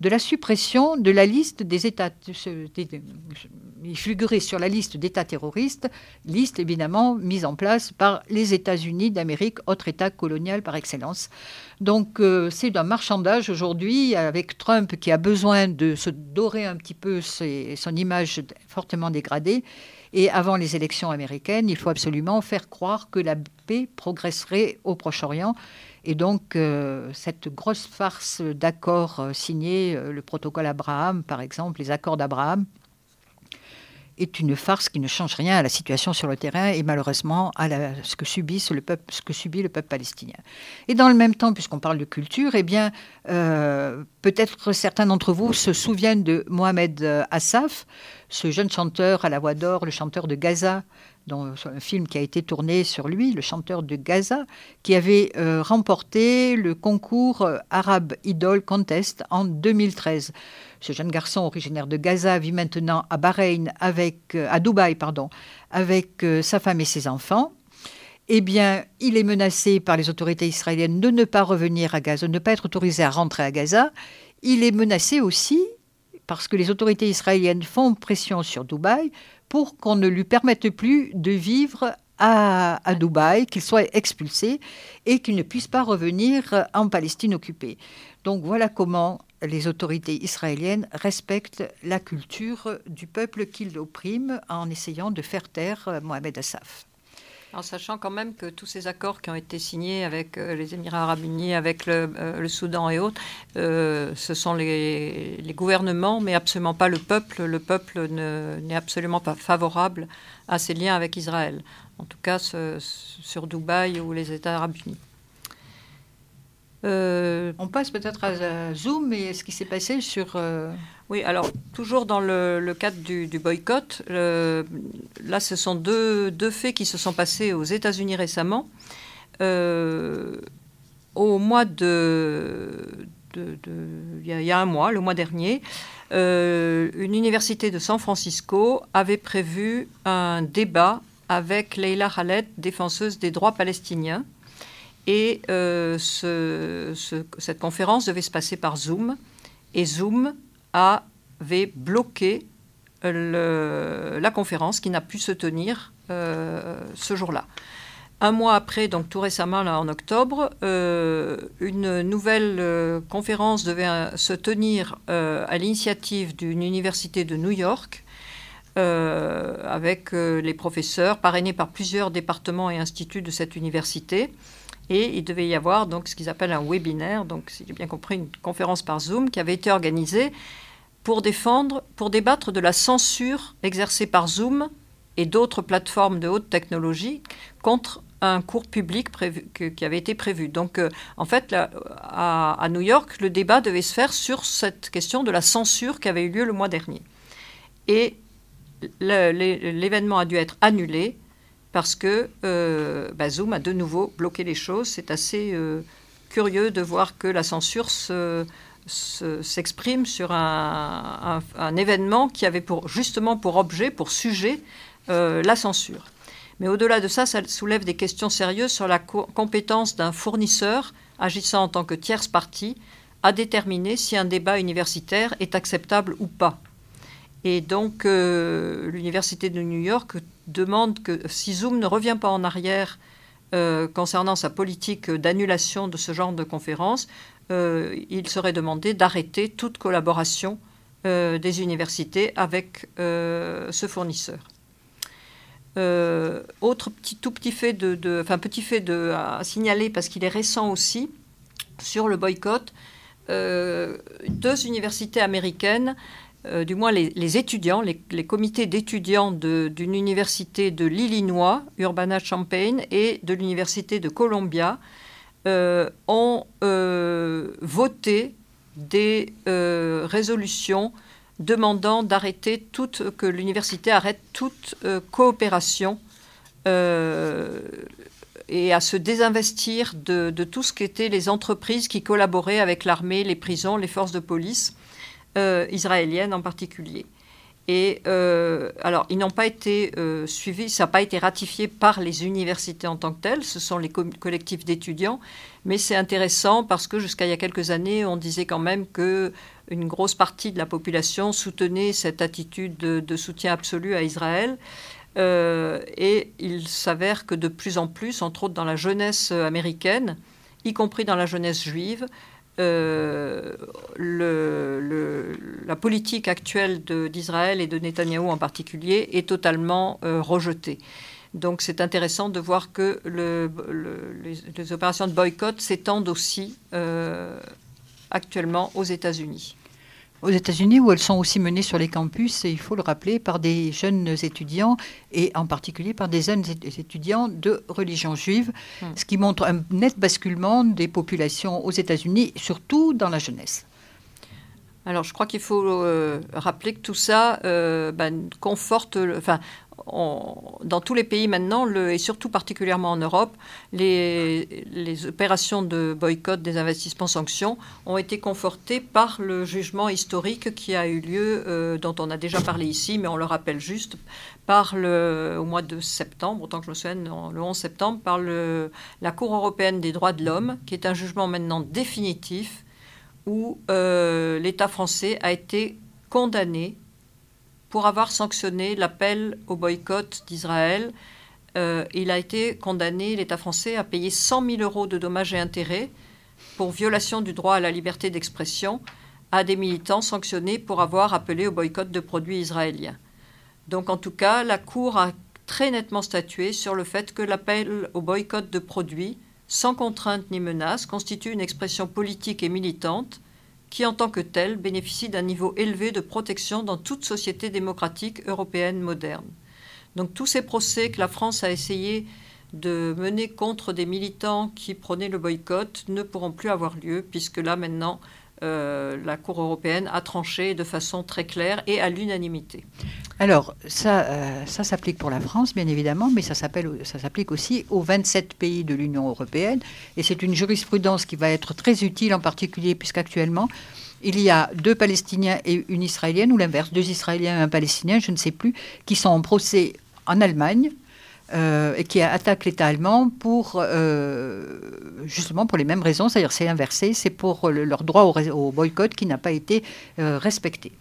de la suppression de la liste des États. Il figurait sur la liste d'États terroristes, liste évidemment mise en place par les États-Unis d'Amérique, autre État colonial par excellence. Donc euh, c'est d'un marchandage aujourd'hui, avec Trump qui a besoin de se dorer un petit peu ses, son image fortement dégradée. Et avant les élections américaines, il faut absolument faire croire que la paix progresserait au Proche-Orient. Et donc, euh, cette grosse farce d'accords euh, signés, euh, le protocole Abraham, par exemple, les accords d'Abraham, est une farce qui ne change rien à la situation sur le terrain et malheureusement à la, ce, que subissent le peuple, ce que subit le peuple palestinien. Et dans le même temps, puisqu'on parle de culture, eh bien, euh, peut-être certains d'entre vous se souviennent de Mohamed Assaf, ce jeune chanteur à la voix d'or, le chanteur de Gaza, dans un film qui a été tourné sur lui, le chanteur de Gaza, qui avait euh, remporté le concours Arab Idol Contest en deux mille treize. Ce jeune garçon originaire de Gaza vit maintenant à Bahreïn, avec, euh, à Dubaï, pardon, avec euh, sa femme et ses enfants. Eh bien, il est menacé par les autorités israéliennes de ne pas revenir à Gaza, de ne pas être autorisé à rentrer à Gaza. Il est menacé aussi parce que les autorités israéliennes font pression sur Dubaï pour qu'on ne lui permette plus de vivre à, à Dubaï, qu'il soit expulsé et qu'il ne puisse pas revenir en Palestine occupée. Donc voilà comment les autorités israéliennes respectent la culture du peuple qu'ils oppriment en essayant de faire taire Mohamed Assaf. En sachant quand même que tous ces accords qui ont été signés avec euh, les Émirats arabes unis, avec le, euh, le Soudan et autres, euh, ce sont les, les gouvernements, mais absolument pas le peuple. Le peuple ne, n'est absolument pas favorable à ces liens avec Israël. En tout cas, ce, sur Dubaï ou les États arabes unis. Euh, On passe peut-être à Zoom et ce qui s'est passé sur... Euh... Oui, alors, toujours dans le, le cadre du, du boycott, le, là, ce sont deux, deux faits qui se sont passés aux États-Unis récemment. Euh, au mois de... de, de il, y a, il y a un mois, le mois dernier, euh, une université de San Francisco avait prévu un débat avec Leila Khaled, défenseuse des droits palestiniens. Et euh, ce, ce, cette conférence devait se passer par Zoom. Et Zoom avait bloqué le, la conférence qui n'a pu se tenir euh, ce jour-là. Un mois après, donc tout récemment, là, en octobre, euh, une nouvelle euh, conférence devait euh, se tenir euh, à l'initiative d'une université de New York euh, avec euh, les professeurs, parrainés par plusieurs départements et instituts de cette université. Et il devait y avoir donc ce qu'ils appellent un webinaire, donc si j'ai bien compris, une conférence par Zoom qui avait été organisée pour défendre, pour débattre de la censure exercée par Zoom et d'autres plateformes de haute technologie contre un cours public prévu, que, qui avait été prévu. Donc, euh, en fait, là, à, à New York, le débat devait se faire sur cette question de la censure qui avait eu lieu le mois dernier. Et le, le, l'événement a dû être annulé parce que euh, bah, Zoom a de nouveau bloqué les choses. C'est assez euh, curieux de voir que la censure se, se, s'exprime sur un, un, un événement qui avait pour, justement pour objet, pour sujet, euh, la censure. Mais au-delà de ça, ça soulève des questions sérieuses sur la co- compétence d'un fournisseur agissant en tant que tierce partie à déterminer si un débat universitaire est acceptable ou pas. Et donc, euh, l'Université de New York demande que si Zoom ne revient pas en arrière euh, concernant sa politique d'annulation de ce genre de conférence, euh, il serait demandé d'arrêter toute collaboration euh, des universités avec euh, ce fournisseur. Euh, autre petit, tout petit fait, de, de, enfin, petit fait de, à signaler, parce qu'il est récent aussi, sur le boycott, euh, deux universités américaines, euh, du moins les, les étudiants, les, les comités d'étudiants de, d'une université de l'Illinois, Urbana-Champaign, et de l'université de Columbia, euh, ont euh, voté des euh, résolutions demandant d'arrêter toute, que l'université arrête toute euh, coopération euh, et à se désinvestir de, de tout ce qu'étaient les entreprises qui collaboraient avec l'armée, les prisons, les forces de police euh, israéliennes en particulier. Et euh, alors, ils n'ont pas été euh, suivis, ça n'a pas été ratifié par les universités en tant que telles, ce sont les co- collectifs d'étudiants, mais c'est intéressant parce que jusqu'à il y a quelques années, on disait quand même qu'une grosse partie de la population soutenait cette attitude de, de soutien absolu à Israël. Euh, et il s'avère que de plus en plus, entre autres dans la jeunesse américaine, y compris dans la jeunesse juive, Euh, le, le, la politique actuelle de, d'Israël et de Netanyahou en particulier est totalement euh, rejetée. Donc c'est intéressant de voir que le, le, les, les opérations de boycott s'étendent aussi euh, actuellement aux États-Unis. Aux États-Unis, où elles sont aussi menées sur les campus, et il faut le rappeler, par des jeunes étudiants, et en particulier par des jeunes étudiants de religion juive, mmh. ce qui montre un net basculement des populations aux États-Unis, surtout dans la jeunesse. Alors, je crois qu'il faut euh, rappeler que tout ça euh, ben, conforte... Le, enfin, on, dans tous les pays maintenant, le, et surtout particulièrement en Europe, les, les opérations de boycott des investissements sanctions ont été confortées par le jugement historique qui a eu lieu, euh, dont on a déjà parlé ici, mais on le rappelle juste, par le, au mois de septembre, autant que je me souvienne, le onze septembre, par le, la Cour européenne des droits de l'homme, qui est un jugement maintenant définitif, où euh, l'État français a été condamné pour avoir sanctionné l'appel au boycott d'Israël. Euh, il a été condamné, l'État français, à payer cent mille euros de dommages et intérêts pour violation du droit à la liberté d'expression à des militants sanctionnés pour avoir appelé au boycott de produits israéliens. Donc en tout cas, la Cour a très nettement statué sur le fait que l'appel au boycott de produits, sans contrainte ni menace, constitue une expression politique et militante qui, en tant que telle, bénéficie d'un niveau élevé de protection dans toute société démocratique européenne moderne. Donc tous ces procès que la France a essayé de mener contre des militants qui prônaient le boycott ne pourront plus avoir lieu, puisque là, maintenant, euh, la Cour européenne a tranché de façon très claire et à l'unanimité. Alors, ça, euh, ça s'applique pour la France, bien évidemment, mais ça, s'appelle, ça s'applique aussi aux vingt-sept pays de l'Union européenne. Et c'est une jurisprudence qui va être très utile, en particulier puisqu'actuellement, il y a deux Palestiniens et une Israélienne, ou l'inverse, deux Israéliens et un Palestinien, je ne sais plus, qui sont en procès en Allemagne euh, et qui attaquent l'État allemand pour, euh, justement pour les mêmes raisons, c'est-à-dire c'est inversé, c'est pour le, leur droit au, au boycott qui n'a pas été euh, respecté.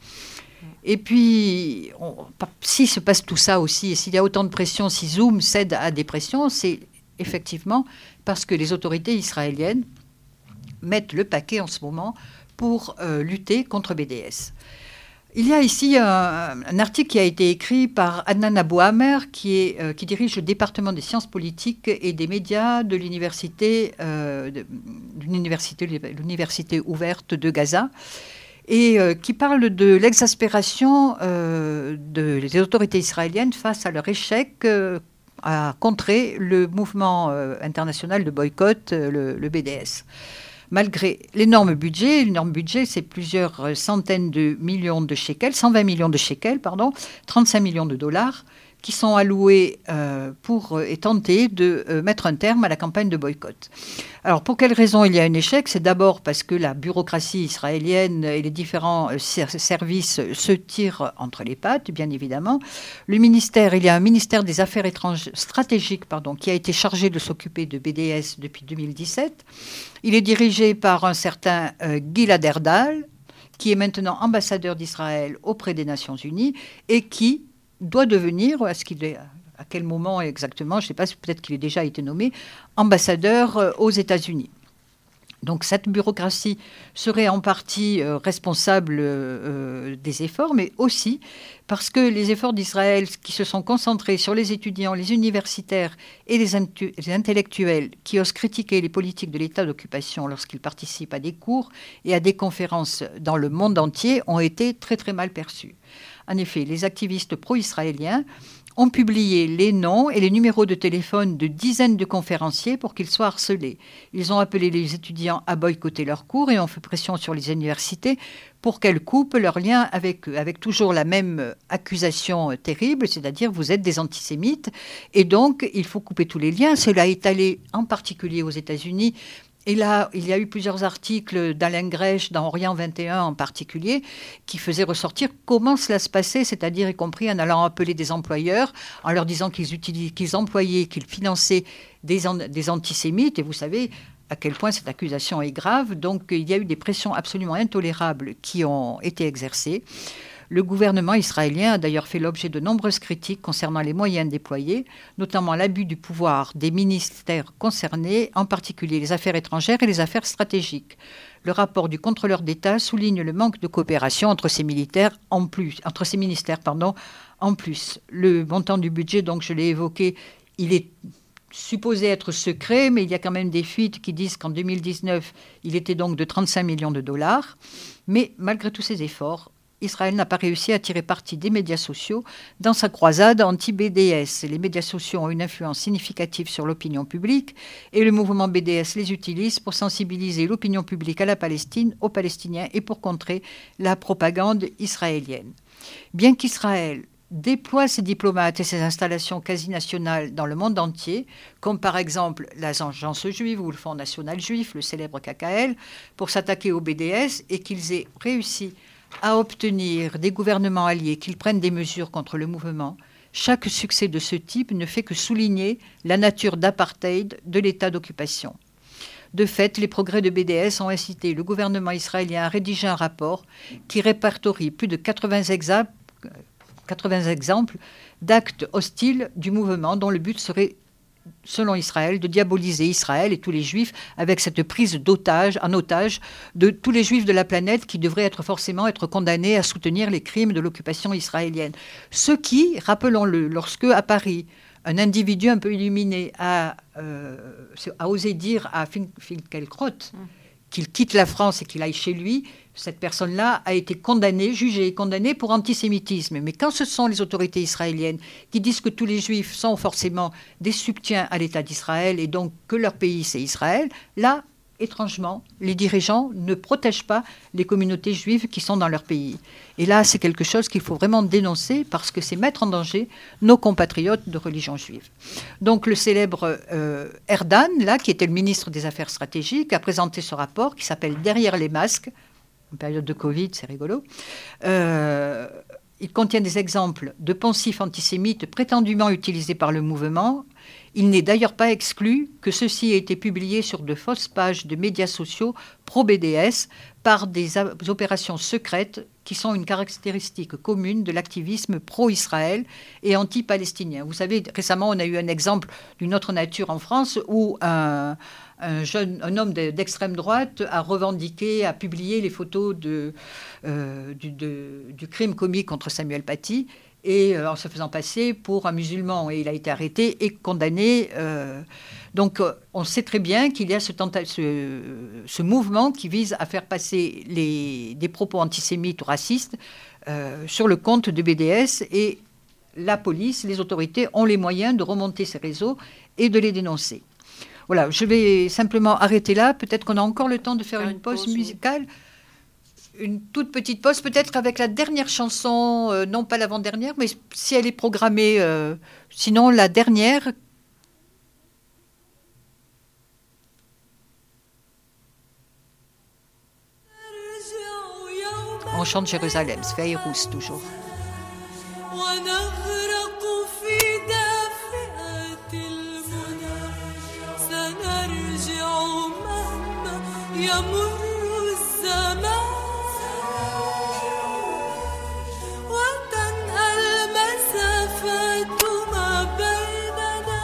Et puis, on, s'il se passe tout ça aussi, et s'il y a autant de pression, si Zoom cède à des pressions, c'est effectivement parce que les autorités israéliennes mettent le paquet en ce moment pour euh, lutter contre B D S. Il y a ici un, un article qui a été écrit par Adnan Abouamer, qui, est, euh, qui dirige le département des sciences politiques et des médias de l'université, euh, de, de l'université, l'université ouverte de Gaza, et euh, qui parle de l'exaspération euh, de, des autorités israéliennes face à leur échec euh, à contrer le mouvement euh, international de boycott, euh, le, le B D S. Malgré l'énorme budget, l'énorme budget, c'est plusieurs centaines de millions de shekels, cent vingt millions de shekels, pardon, trente-cinq millions de dollars, qui sont alloués euh, pour euh, et tenter de euh, mettre un terme à la campagne de boycott. Alors, pour quelles raisons il y a un échec ? C'est d'abord parce que la bureaucratie israélienne et les différents euh, ser- services se tirent entre les pattes, bien évidemment. Le ministère, il y a un ministère des Affaires étrangères stratégiques, pardon, qui a été chargé de s'occuper de B D S depuis deux mille dix-sept. Il est dirigé par un certain euh, Gilad Erdal, qui est maintenant ambassadeur d'Israël auprès des Nations Unies et qui doit devenir, est-ce qu'il est, à quel moment exactement, je ne sais pas, peut-être qu'il a déjà été nommé, ambassadeur aux États-Unis. Donc cette bureaucratie serait en partie euh, responsable euh, des efforts, mais aussi parce que les efforts d'Israël qui se sont concentrés sur les étudiants, les universitaires et les, intu- les intellectuels qui osent critiquer les politiques de l'État d'occupation lorsqu'ils participent à des cours et à des conférences dans le monde entier ont été très très mal perçus. En effet, les activistes pro-israéliens ont publié les noms et les numéros de téléphone de dizaines de conférenciers pour qu'ils soient harcelés. Ils ont appelé les étudiants à boycotter leurs cours et ont fait pression sur les universités pour qu'elles coupent leurs liens avec eux, avec toujours la même accusation terrible, c'est-à-dire vous êtes des antisémites et donc il faut couper tous les liens. Cela est allé en particulier aux États-Unis Et là, il y a eu plusieurs articles d'Alain Grèche dans Orient vingt et un en particulier qui faisaient ressortir comment cela se passait, c'est-à-dire y compris en allant appeler des employeurs, en leur disant qu'ils utilisent, qu'ils employaient, qu'ils finançaient des, an- des antisémites. Et vous savez à quel point cette accusation est grave. Donc il y a eu des pressions absolument intolérables qui ont été exercées. Le gouvernement israélien a d'ailleurs fait l'objet de nombreuses critiques concernant les moyens déployés, notamment l'abus du pouvoir des ministères concernés, en particulier les affaires étrangères et les affaires stratégiques. Le rapport du contrôleur d'État souligne le manque de coopération entre ces militaires en plus, entre ces ministères, pardon, en plus. Le montant du budget, donc je l'ai évoqué, il est supposé être secret, mais il y a quand même des fuites qui disent qu'en deux mille dix-neuf, il était donc de trente-cinq millions de dollars. Mais malgré tous ces efforts, Israël n'a pas réussi à tirer parti des médias sociaux dans sa croisade anti-B D S. Les médias sociaux ont une influence significative sur l'opinion publique et le mouvement B D S les utilise pour sensibiliser l'opinion publique à la Palestine, aux Palestiniens et pour contrer la propagande israélienne. Bien qu'Israël déploie ses diplomates et ses installations quasi nationales dans le monde entier, comme par exemple l'Agence juive ou le Fonds national juif, le célèbre K K L, pour s'attaquer au B D S et qu'ils aient réussi à obtenir des gouvernements alliés qu'ils prennent des mesures contre le mouvement, chaque succès de ce type ne fait que souligner la nature d'apartheid de l'état d'occupation. De fait, les progrès de B D S ont incité le gouvernement israélien à rédiger un rapport qui répertorie plus de quatre-vingts, exa- quatre-vingts exemples d'actes hostiles du mouvement dont le but serait, selon Israël, de diaboliser Israël et tous les juifs avec cette prise d'otage, en otage de tous les juifs de la planète qui devraient être forcément être condamnés à soutenir les crimes de l'occupation israélienne. Ce qui, rappelons-le, lorsque à Paris, un individu un peu illuminé a, euh, a osé dire à Finkielkraut mmh. qu'il quitte la France et qu'il aille chez lui, cette personne-là a été condamnée, jugée, condamnée pour antisémitisme. Mais quand ce sont les autorités israéliennes qui disent que tous les juifs sont forcément des soutiens à l'État d'Israël et donc que leur pays c'est Israël, là, étrangement, les dirigeants ne protègent pas les communautés juives qui sont dans leur pays. Et là, c'est quelque chose qu'il faut vraiment dénoncer parce que c'est mettre en danger nos compatriotes de religion juive. Donc le célèbre euh, Erdan, là, qui était le ministre des Affaires stratégiques, a présenté ce rapport qui s'appelle « Derrière les masques ». En période de Covid, c'est rigolo. Euh, il contient des exemples de poncifs antisémites prétendument utilisés par le mouvement. Il n'est d'ailleurs pas exclu que ceux-ci aient été publiés sur de fausses pages de médias sociaux pro-B D S par des opérations secrètes qui sont une caractéristique commune de l'activisme pro-Israël et anti-palestinien. Vous savez, récemment, on a eu un exemple d'une autre nature en France où un... Un, jeune, un homme de, d'extrême droite a revendiqué, a publié les photos de, euh, du, de, du crime commis contre Samuel Paty et euh, en se faisant passer pour un musulman. Et il a été arrêté et condamné. Euh, donc euh, on sait très bien qu'il y a ce, tenta- ce, ce mouvement qui vise à faire passer les, des propos antisémites ou racistes euh, sur le compte de B D S et la police, les autorités ont les moyens de remonter ces réseaux et de les dénoncer. Voilà, je vais simplement arrêter là. Peut-être qu'on a encore le temps de faire, faire une, une pause, pause musicale. Oui. Une toute petite pause, peut-être avec la dernière chanson, euh, non pas l'avant-dernière, mais si elle est programmée, euh, sinon la dernière. On chante Jérusalem, c'est Fayrouz toujours. يمر الزمان وتنهى المسافات ما بيننا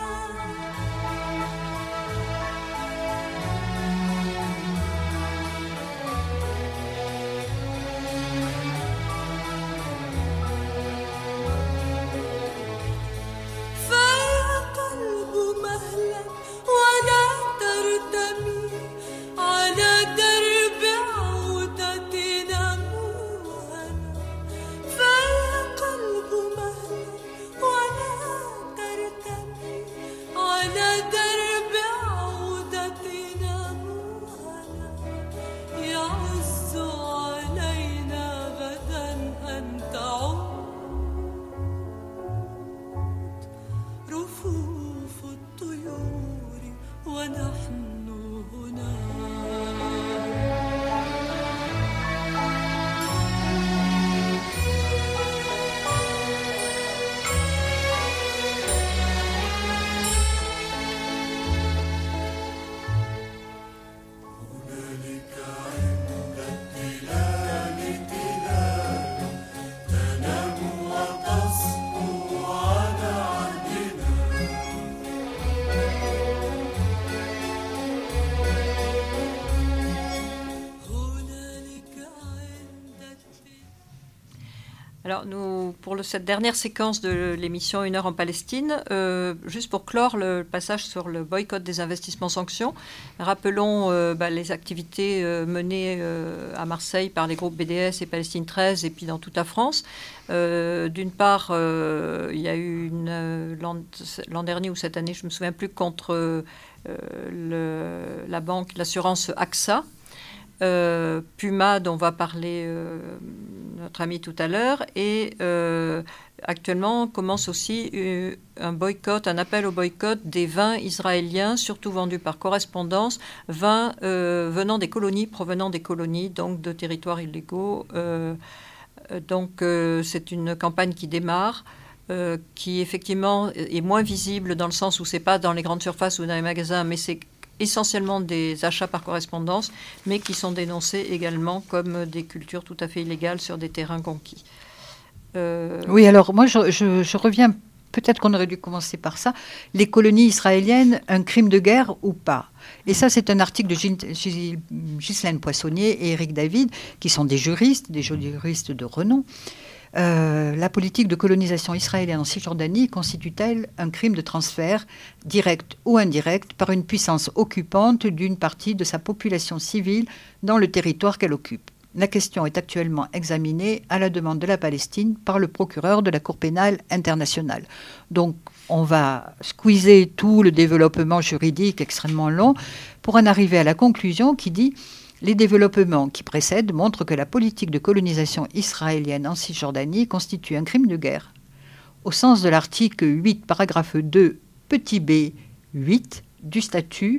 فيا قلب مهلا ولا ترتمي على درب عود Alors, nous, pour le, cette dernière séquence de l'émission Une heure en Palestine, euh, juste pour clore le passage sur le boycott des investissements sanctions, rappelons euh, bah, les activités euh, menées euh, à Marseille par les groupes B D S et Palestine treize et puis dans toute la France. Euh, d'une part, euh, il y a eu une, euh, l'an, l'an dernier ou cette année, je ne me souviens plus, contre euh, le, la banque, l'assurance A X A. Euh, Puma, dont va parler euh, notre ami tout à l'heure, et euh, actuellement commence aussi euh, un boycott, un appel au boycott des vins israéliens, surtout vendus par correspondance, vins euh, venant des colonies, provenant des colonies, donc de territoires illégaux. Euh, donc euh, c'est une campagne qui démarre. Euh, qui effectivement est moins visible dans le sens où c'est pas dans les grandes surfaces ou dans les magasins, mais c'est essentiellement des achats par correspondance, mais qui sont dénoncés également comme des cultures tout à fait illégales sur des terrains conquis. Euh... Oui, alors moi je, je, je reviens, peut-être qu'on aurait dû commencer par ça, les colonies israéliennes, un crime de guerre ou pas? Et ça, c'est un article de Gis- Ghislaine Poissonnier et Éric David, qui sont des juristes, des juristes de renom. Euh, la politique de colonisation israélienne en Cisjordanie constitue-t-elle un crime de transfert, direct ou indirect, par une puissance occupante d'une partie de sa population civile dans le territoire qu'elle occupe? La question est actuellement examinée à la demande de la Palestine par le procureur de la Cour pénale internationale. Donc, on va squeezer tout le développement juridique extrêmement long pour en arriver à la conclusion qui dit: les développements qui précèdent montrent que la politique de colonisation israélienne en Cisjordanie constitue un crime de guerre. Au sens de l'article huit, paragraphe deux, petit b, huit du statut,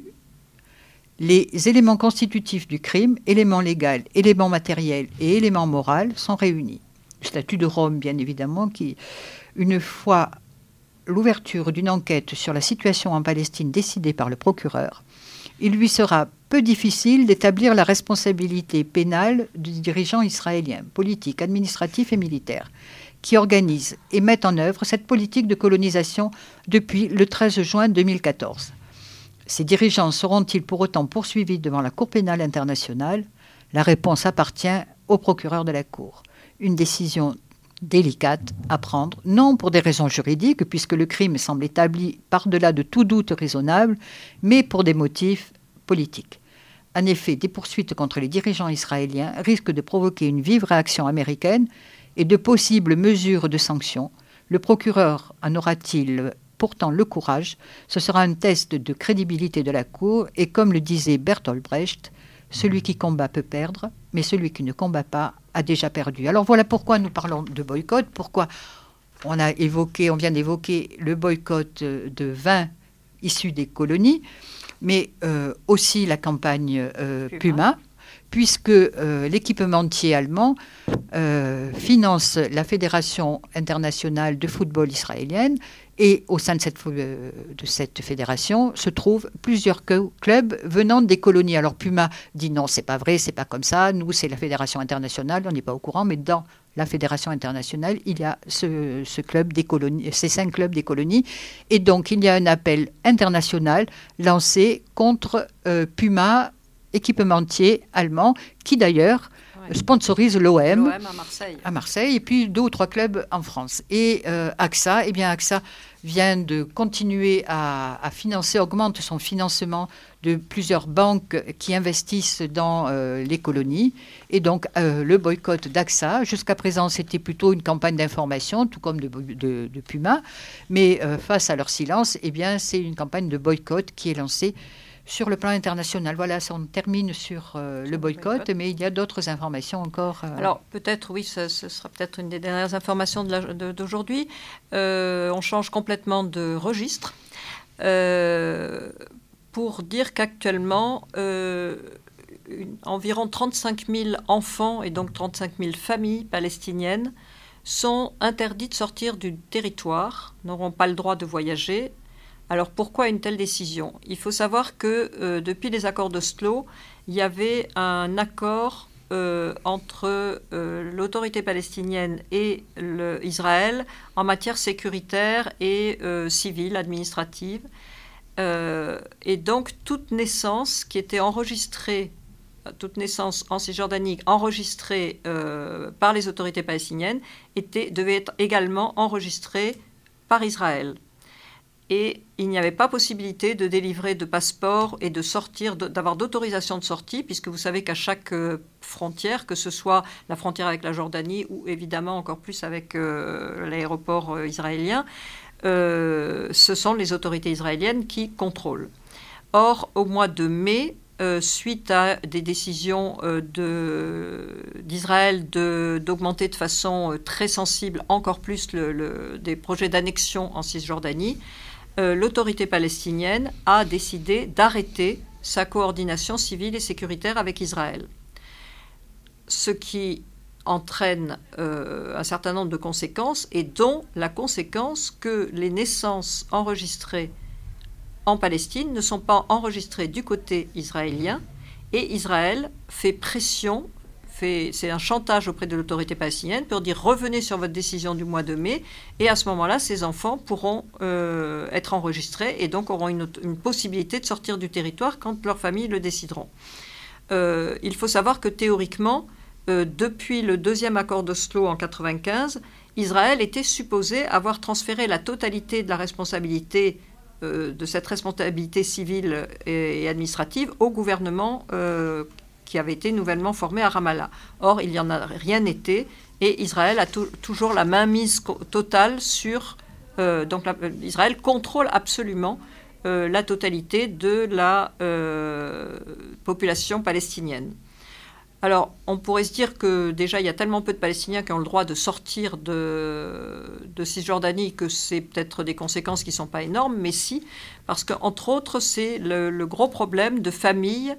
les éléments constitutifs du crime, éléments légaux, éléments matériels et éléments moraux, sont réunis. Le statut de Rome, bien évidemment, qui, une fois l'ouverture d'une enquête sur la situation en Palestine décidée par le procureur, il lui sera peu difficile d'établir la responsabilité pénale du dirigeant israélien, politique, administratif et militaire, qui organise et met en œuvre cette politique de colonisation depuis le treize juin deux mille quatorze. Ces dirigeants seront-ils pour autant poursuivis devant la Cour pénale internationale? La réponse appartient au procureur de la Cour. Une décision délicate à prendre, non pour des raisons juridiques, puisque le crime semble établi par-delà de tout doute raisonnable, mais pour des motifs politiques. En effet, des poursuites contre les dirigeants israéliens risquent de provoquer une vive réaction américaine et de possibles mesures de sanctions. Le procureur en aura-t-il pourtant le courage? Ce sera un test de crédibilité de la Cour et, comme le disait Bertolt Brecht, celui qui combat peut perdre, mais celui qui ne combat pas a déjà perdu. Alors voilà pourquoi nous parlons de boycott, pourquoi on a évoqué, on vient d'évoquer le boycott de vins issus des colonies, mais euh, aussi la campagne euh, Puma. Puma, puisque euh, l'équipementier allemand euh, finance la Fédération internationale de football israélienne, et au sein de cette, euh, de cette fédération se trouvent plusieurs co- clubs venant des colonies. Alors Puma dit non, c'est pas vrai, c'est pas comme ça, nous c'est la Fédération internationale, on n'est pas au courant, mais dans la Fédération internationale, il y a ce, ce club des colonies, ces cinq clubs des colonies, et donc il y a un appel international lancé contre euh, Puma, équipementier allemand, qui d'ailleurs ouais. sponsorise l'O M, L'O M à Marseille. à Marseille, et puis deux ou trois clubs en France. Et euh, A X A, eh bien A X A vient de continuer à, à financer, augmente son financement de plusieurs banques qui investissent dans euh, les colonies. Et donc euh, le boycott d'A X A, jusqu'à présent c'était plutôt une campagne d'information, tout comme de, de, de Puma, mais euh, face à leur silence, eh bien c'est une campagne de boycott qui est lancée sur le plan international. Voilà, ça, on termine sur euh, le boycott, boycott, mais il y a d'autres informations encore. Euh... Alors, peut-être, oui, ce, ce sera peut-être une des dernières informations de la, de, d'aujourd'hui. Euh, on change complètement de registre euh, pour dire qu'actuellement, euh, une, environ trente-cinq mille enfants et donc trente-cinq mille familles palestiniennes sont interdits de sortir du territoire, n'auront pas le droit de voyager. Alors pourquoi une telle décision? Il faut savoir que euh, depuis les accords d'Oslo, il y avait un accord euh, entre euh, l'autorité palestinienne et le, Israël en matière sécuritaire et euh, civile, administrative. Euh, et donc toute naissance qui était enregistrée toute naissance en Cisjordanie enregistrée euh, par les autorités palestiniennes était, devait être également enregistrée par Israël. Et il n'y avait pas possibilité de délivrer de passeport et de sortir, d'avoir d'autorisation de sortie, puisque vous savez qu'à chaque frontière, que ce soit la frontière avec la Jordanie ou évidemment encore plus avec euh, l'aéroport israélien, euh, ce sont les autorités israéliennes qui contrôlent. Or, au mois de mai, euh, suite à des décisions euh, de, d'Israël de, d'augmenter de façon euh, très sensible encore plus le, le, des projets d'annexion en Cisjordanie, Euh, l'autorité palestinienne a décidé d'arrêter sa coordination civile et sécuritaire avec Israël. Ce qui entraîne euh, un certain nombre de conséquences, et dont la conséquence que les naissances enregistrées en Palestine ne sont pas enregistrées du côté israélien, et Israël fait pression, fait, c'est un chantage auprès de l'autorité palestinienne pour dire revenez sur votre décision du mois de mai, et à ce moment-là, ces enfants pourront euh, être enregistrés et donc auront une, une possibilité de sortir du territoire quand leurs familles le décideront. Euh, il faut savoir que théoriquement, euh, depuis le deuxième accord d'Oslo en mille neuf cent quatre-vingt-quinze, Israël était supposé avoir transféré la totalité de la responsabilité euh, de cette responsabilité civile et, et administrative au gouvernement euh, qui avait été nouvellement formé à Ramallah. Or, il n'y en a rien été, et Israël a to- toujours la mainmise co- totale sur... Euh, donc, la, Israël contrôle absolument euh, la totalité de la euh, population palestinienne. Alors, on pourrait se dire que déjà, il y a tellement peu de Palestiniens qui ont le droit de sortir de, de Cisjordanie que c'est peut-être des conséquences qui ne sont pas énormes, mais si, parce qu'entre autres, c'est le, le gros problème de familles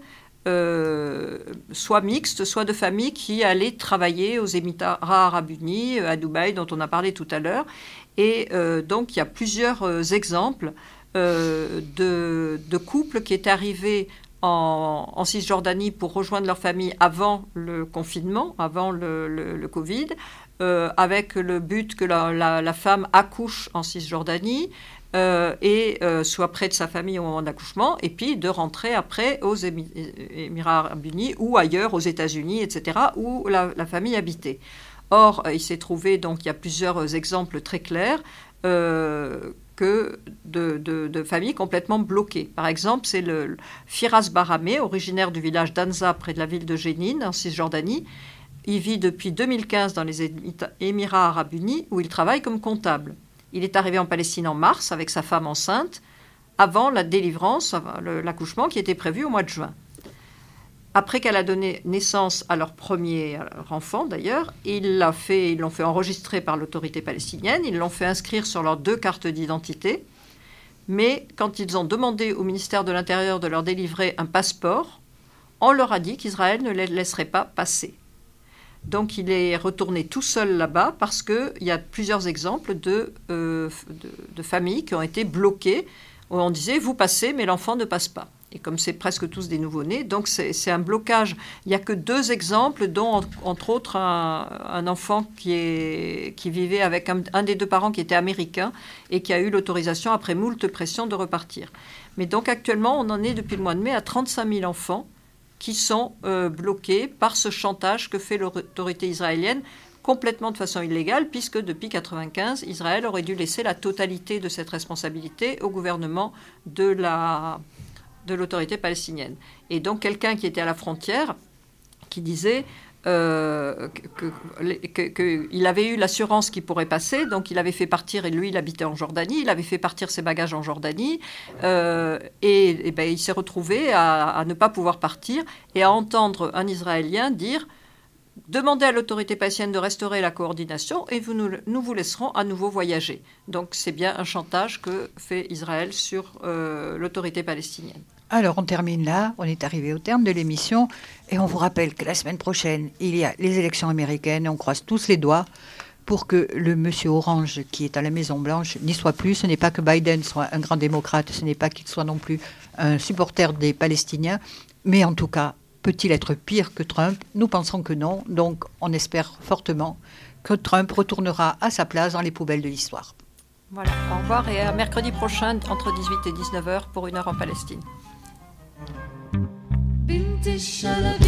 Euh, soit mixtes, soit de familles qui allaient travailler aux Émirats arabes unis, à Dubaï, dont on a parlé tout à l'heure. Et euh, donc, il y a plusieurs euh, exemples euh, de, de couples qui étaient arrivés en, en Cisjordanie pour rejoindre leur famille avant le confinement, avant le, le, le Covid, euh, avec le but que la, la, la femme accouche en Cisjordanie, Euh, et euh, soit près de sa famille au moment de l'accouchement, et puis de rentrer après aux Émi- Émirats arabes unis ou ailleurs, aux États-Unis, et cetera, où la, la famille habitait. Or, euh, il s'est trouvé, donc il y a plusieurs exemples très clairs, euh, que de, de, de familles complètement bloquées. Par exemple, c'est le, le Firas Baramé, originaire du village d'Anza, près de la ville de Jénine, en Cisjordanie. Il vit depuis deux mille quinze dans les Émirats arabes unis, où il travaille comme comptable. Il est arrivé en Palestine en mars avec sa femme enceinte, avant la délivrance, avant le, l'accouchement qui était prévu au mois de juin. Après qu'elle a donné naissance à leur premier à leur enfant, d'ailleurs, ils, l'a fait, ils l'ont fait enregistrer par l'autorité palestinienne, ils l'ont fait inscrire sur leurs deux cartes d'identité, mais quand ils ont demandé au ministère de l'Intérieur de leur délivrer un passeport, on leur a dit qu'Israël ne les laisserait pas passer. Donc, il est retourné tout seul là-bas parce qu'il y a plusieurs exemples de, euh, de, de familles qui ont été bloquées où on disait « vous passez, mais l'enfant ne passe pas ». Et comme c'est presque tous des nouveau-nés, donc c'est, c'est un blocage. Il n'y a que deux exemples, dont entre autres un, un enfant qui, est, qui vivait avec un, un des deux parents qui était américain et qui a eu l'autorisation après moult pression de repartir. Mais donc actuellement, on en est depuis le mois de mai à trente-cinq mille enfants qui sont euh, bloqués par ce chantage que fait l'autorité israélienne, complètement de façon illégale, puisque depuis mille neuf cent quatre-vingt-quinze, Israël aurait dû laisser la totalité de cette responsabilité au gouvernement de, la, de l'autorité palestinienne. Et donc quelqu'un qui était à la frontière, qui disait euh, qu'il que, que avait eu l'assurance qu'il pourrait passer, donc il avait fait partir, et lui il habitait en Jordanie, il avait fait partir ses bagages en Jordanie, euh, et, et ben, il s'est retrouvé à, à ne pas pouvoir partir, et à entendre un Israélien dire « Demandez à l'autorité palestinienne de restaurer la coordination, et vous nous, nous vous laisserons à nouveau voyager ». Donc c'est bien un chantage que fait Israël sur euh, l'autorité palestinienne. Alors, on termine là, on est arrivé au terme de l'émission, et on vous rappelle que la semaine prochaine, il y a les élections américaines, et on croise tous les doigts pour que le monsieur Orange, qui est à la Maison-Blanche, n'y soit plus. Ce n'est pas que Biden soit un grand démocrate, ce n'est pas qu'il soit non plus un supporter des Palestiniens, mais en tout cas, peut-il être pire que Trump ? Nous pensons que non, donc on espère fortement que Trump retournera à sa place dans les poubelles de l'histoire. Voilà, au revoir et à mercredi prochain entre dix-huit et dix-neuf heures pour une heure en Palestine. بنت الشلبي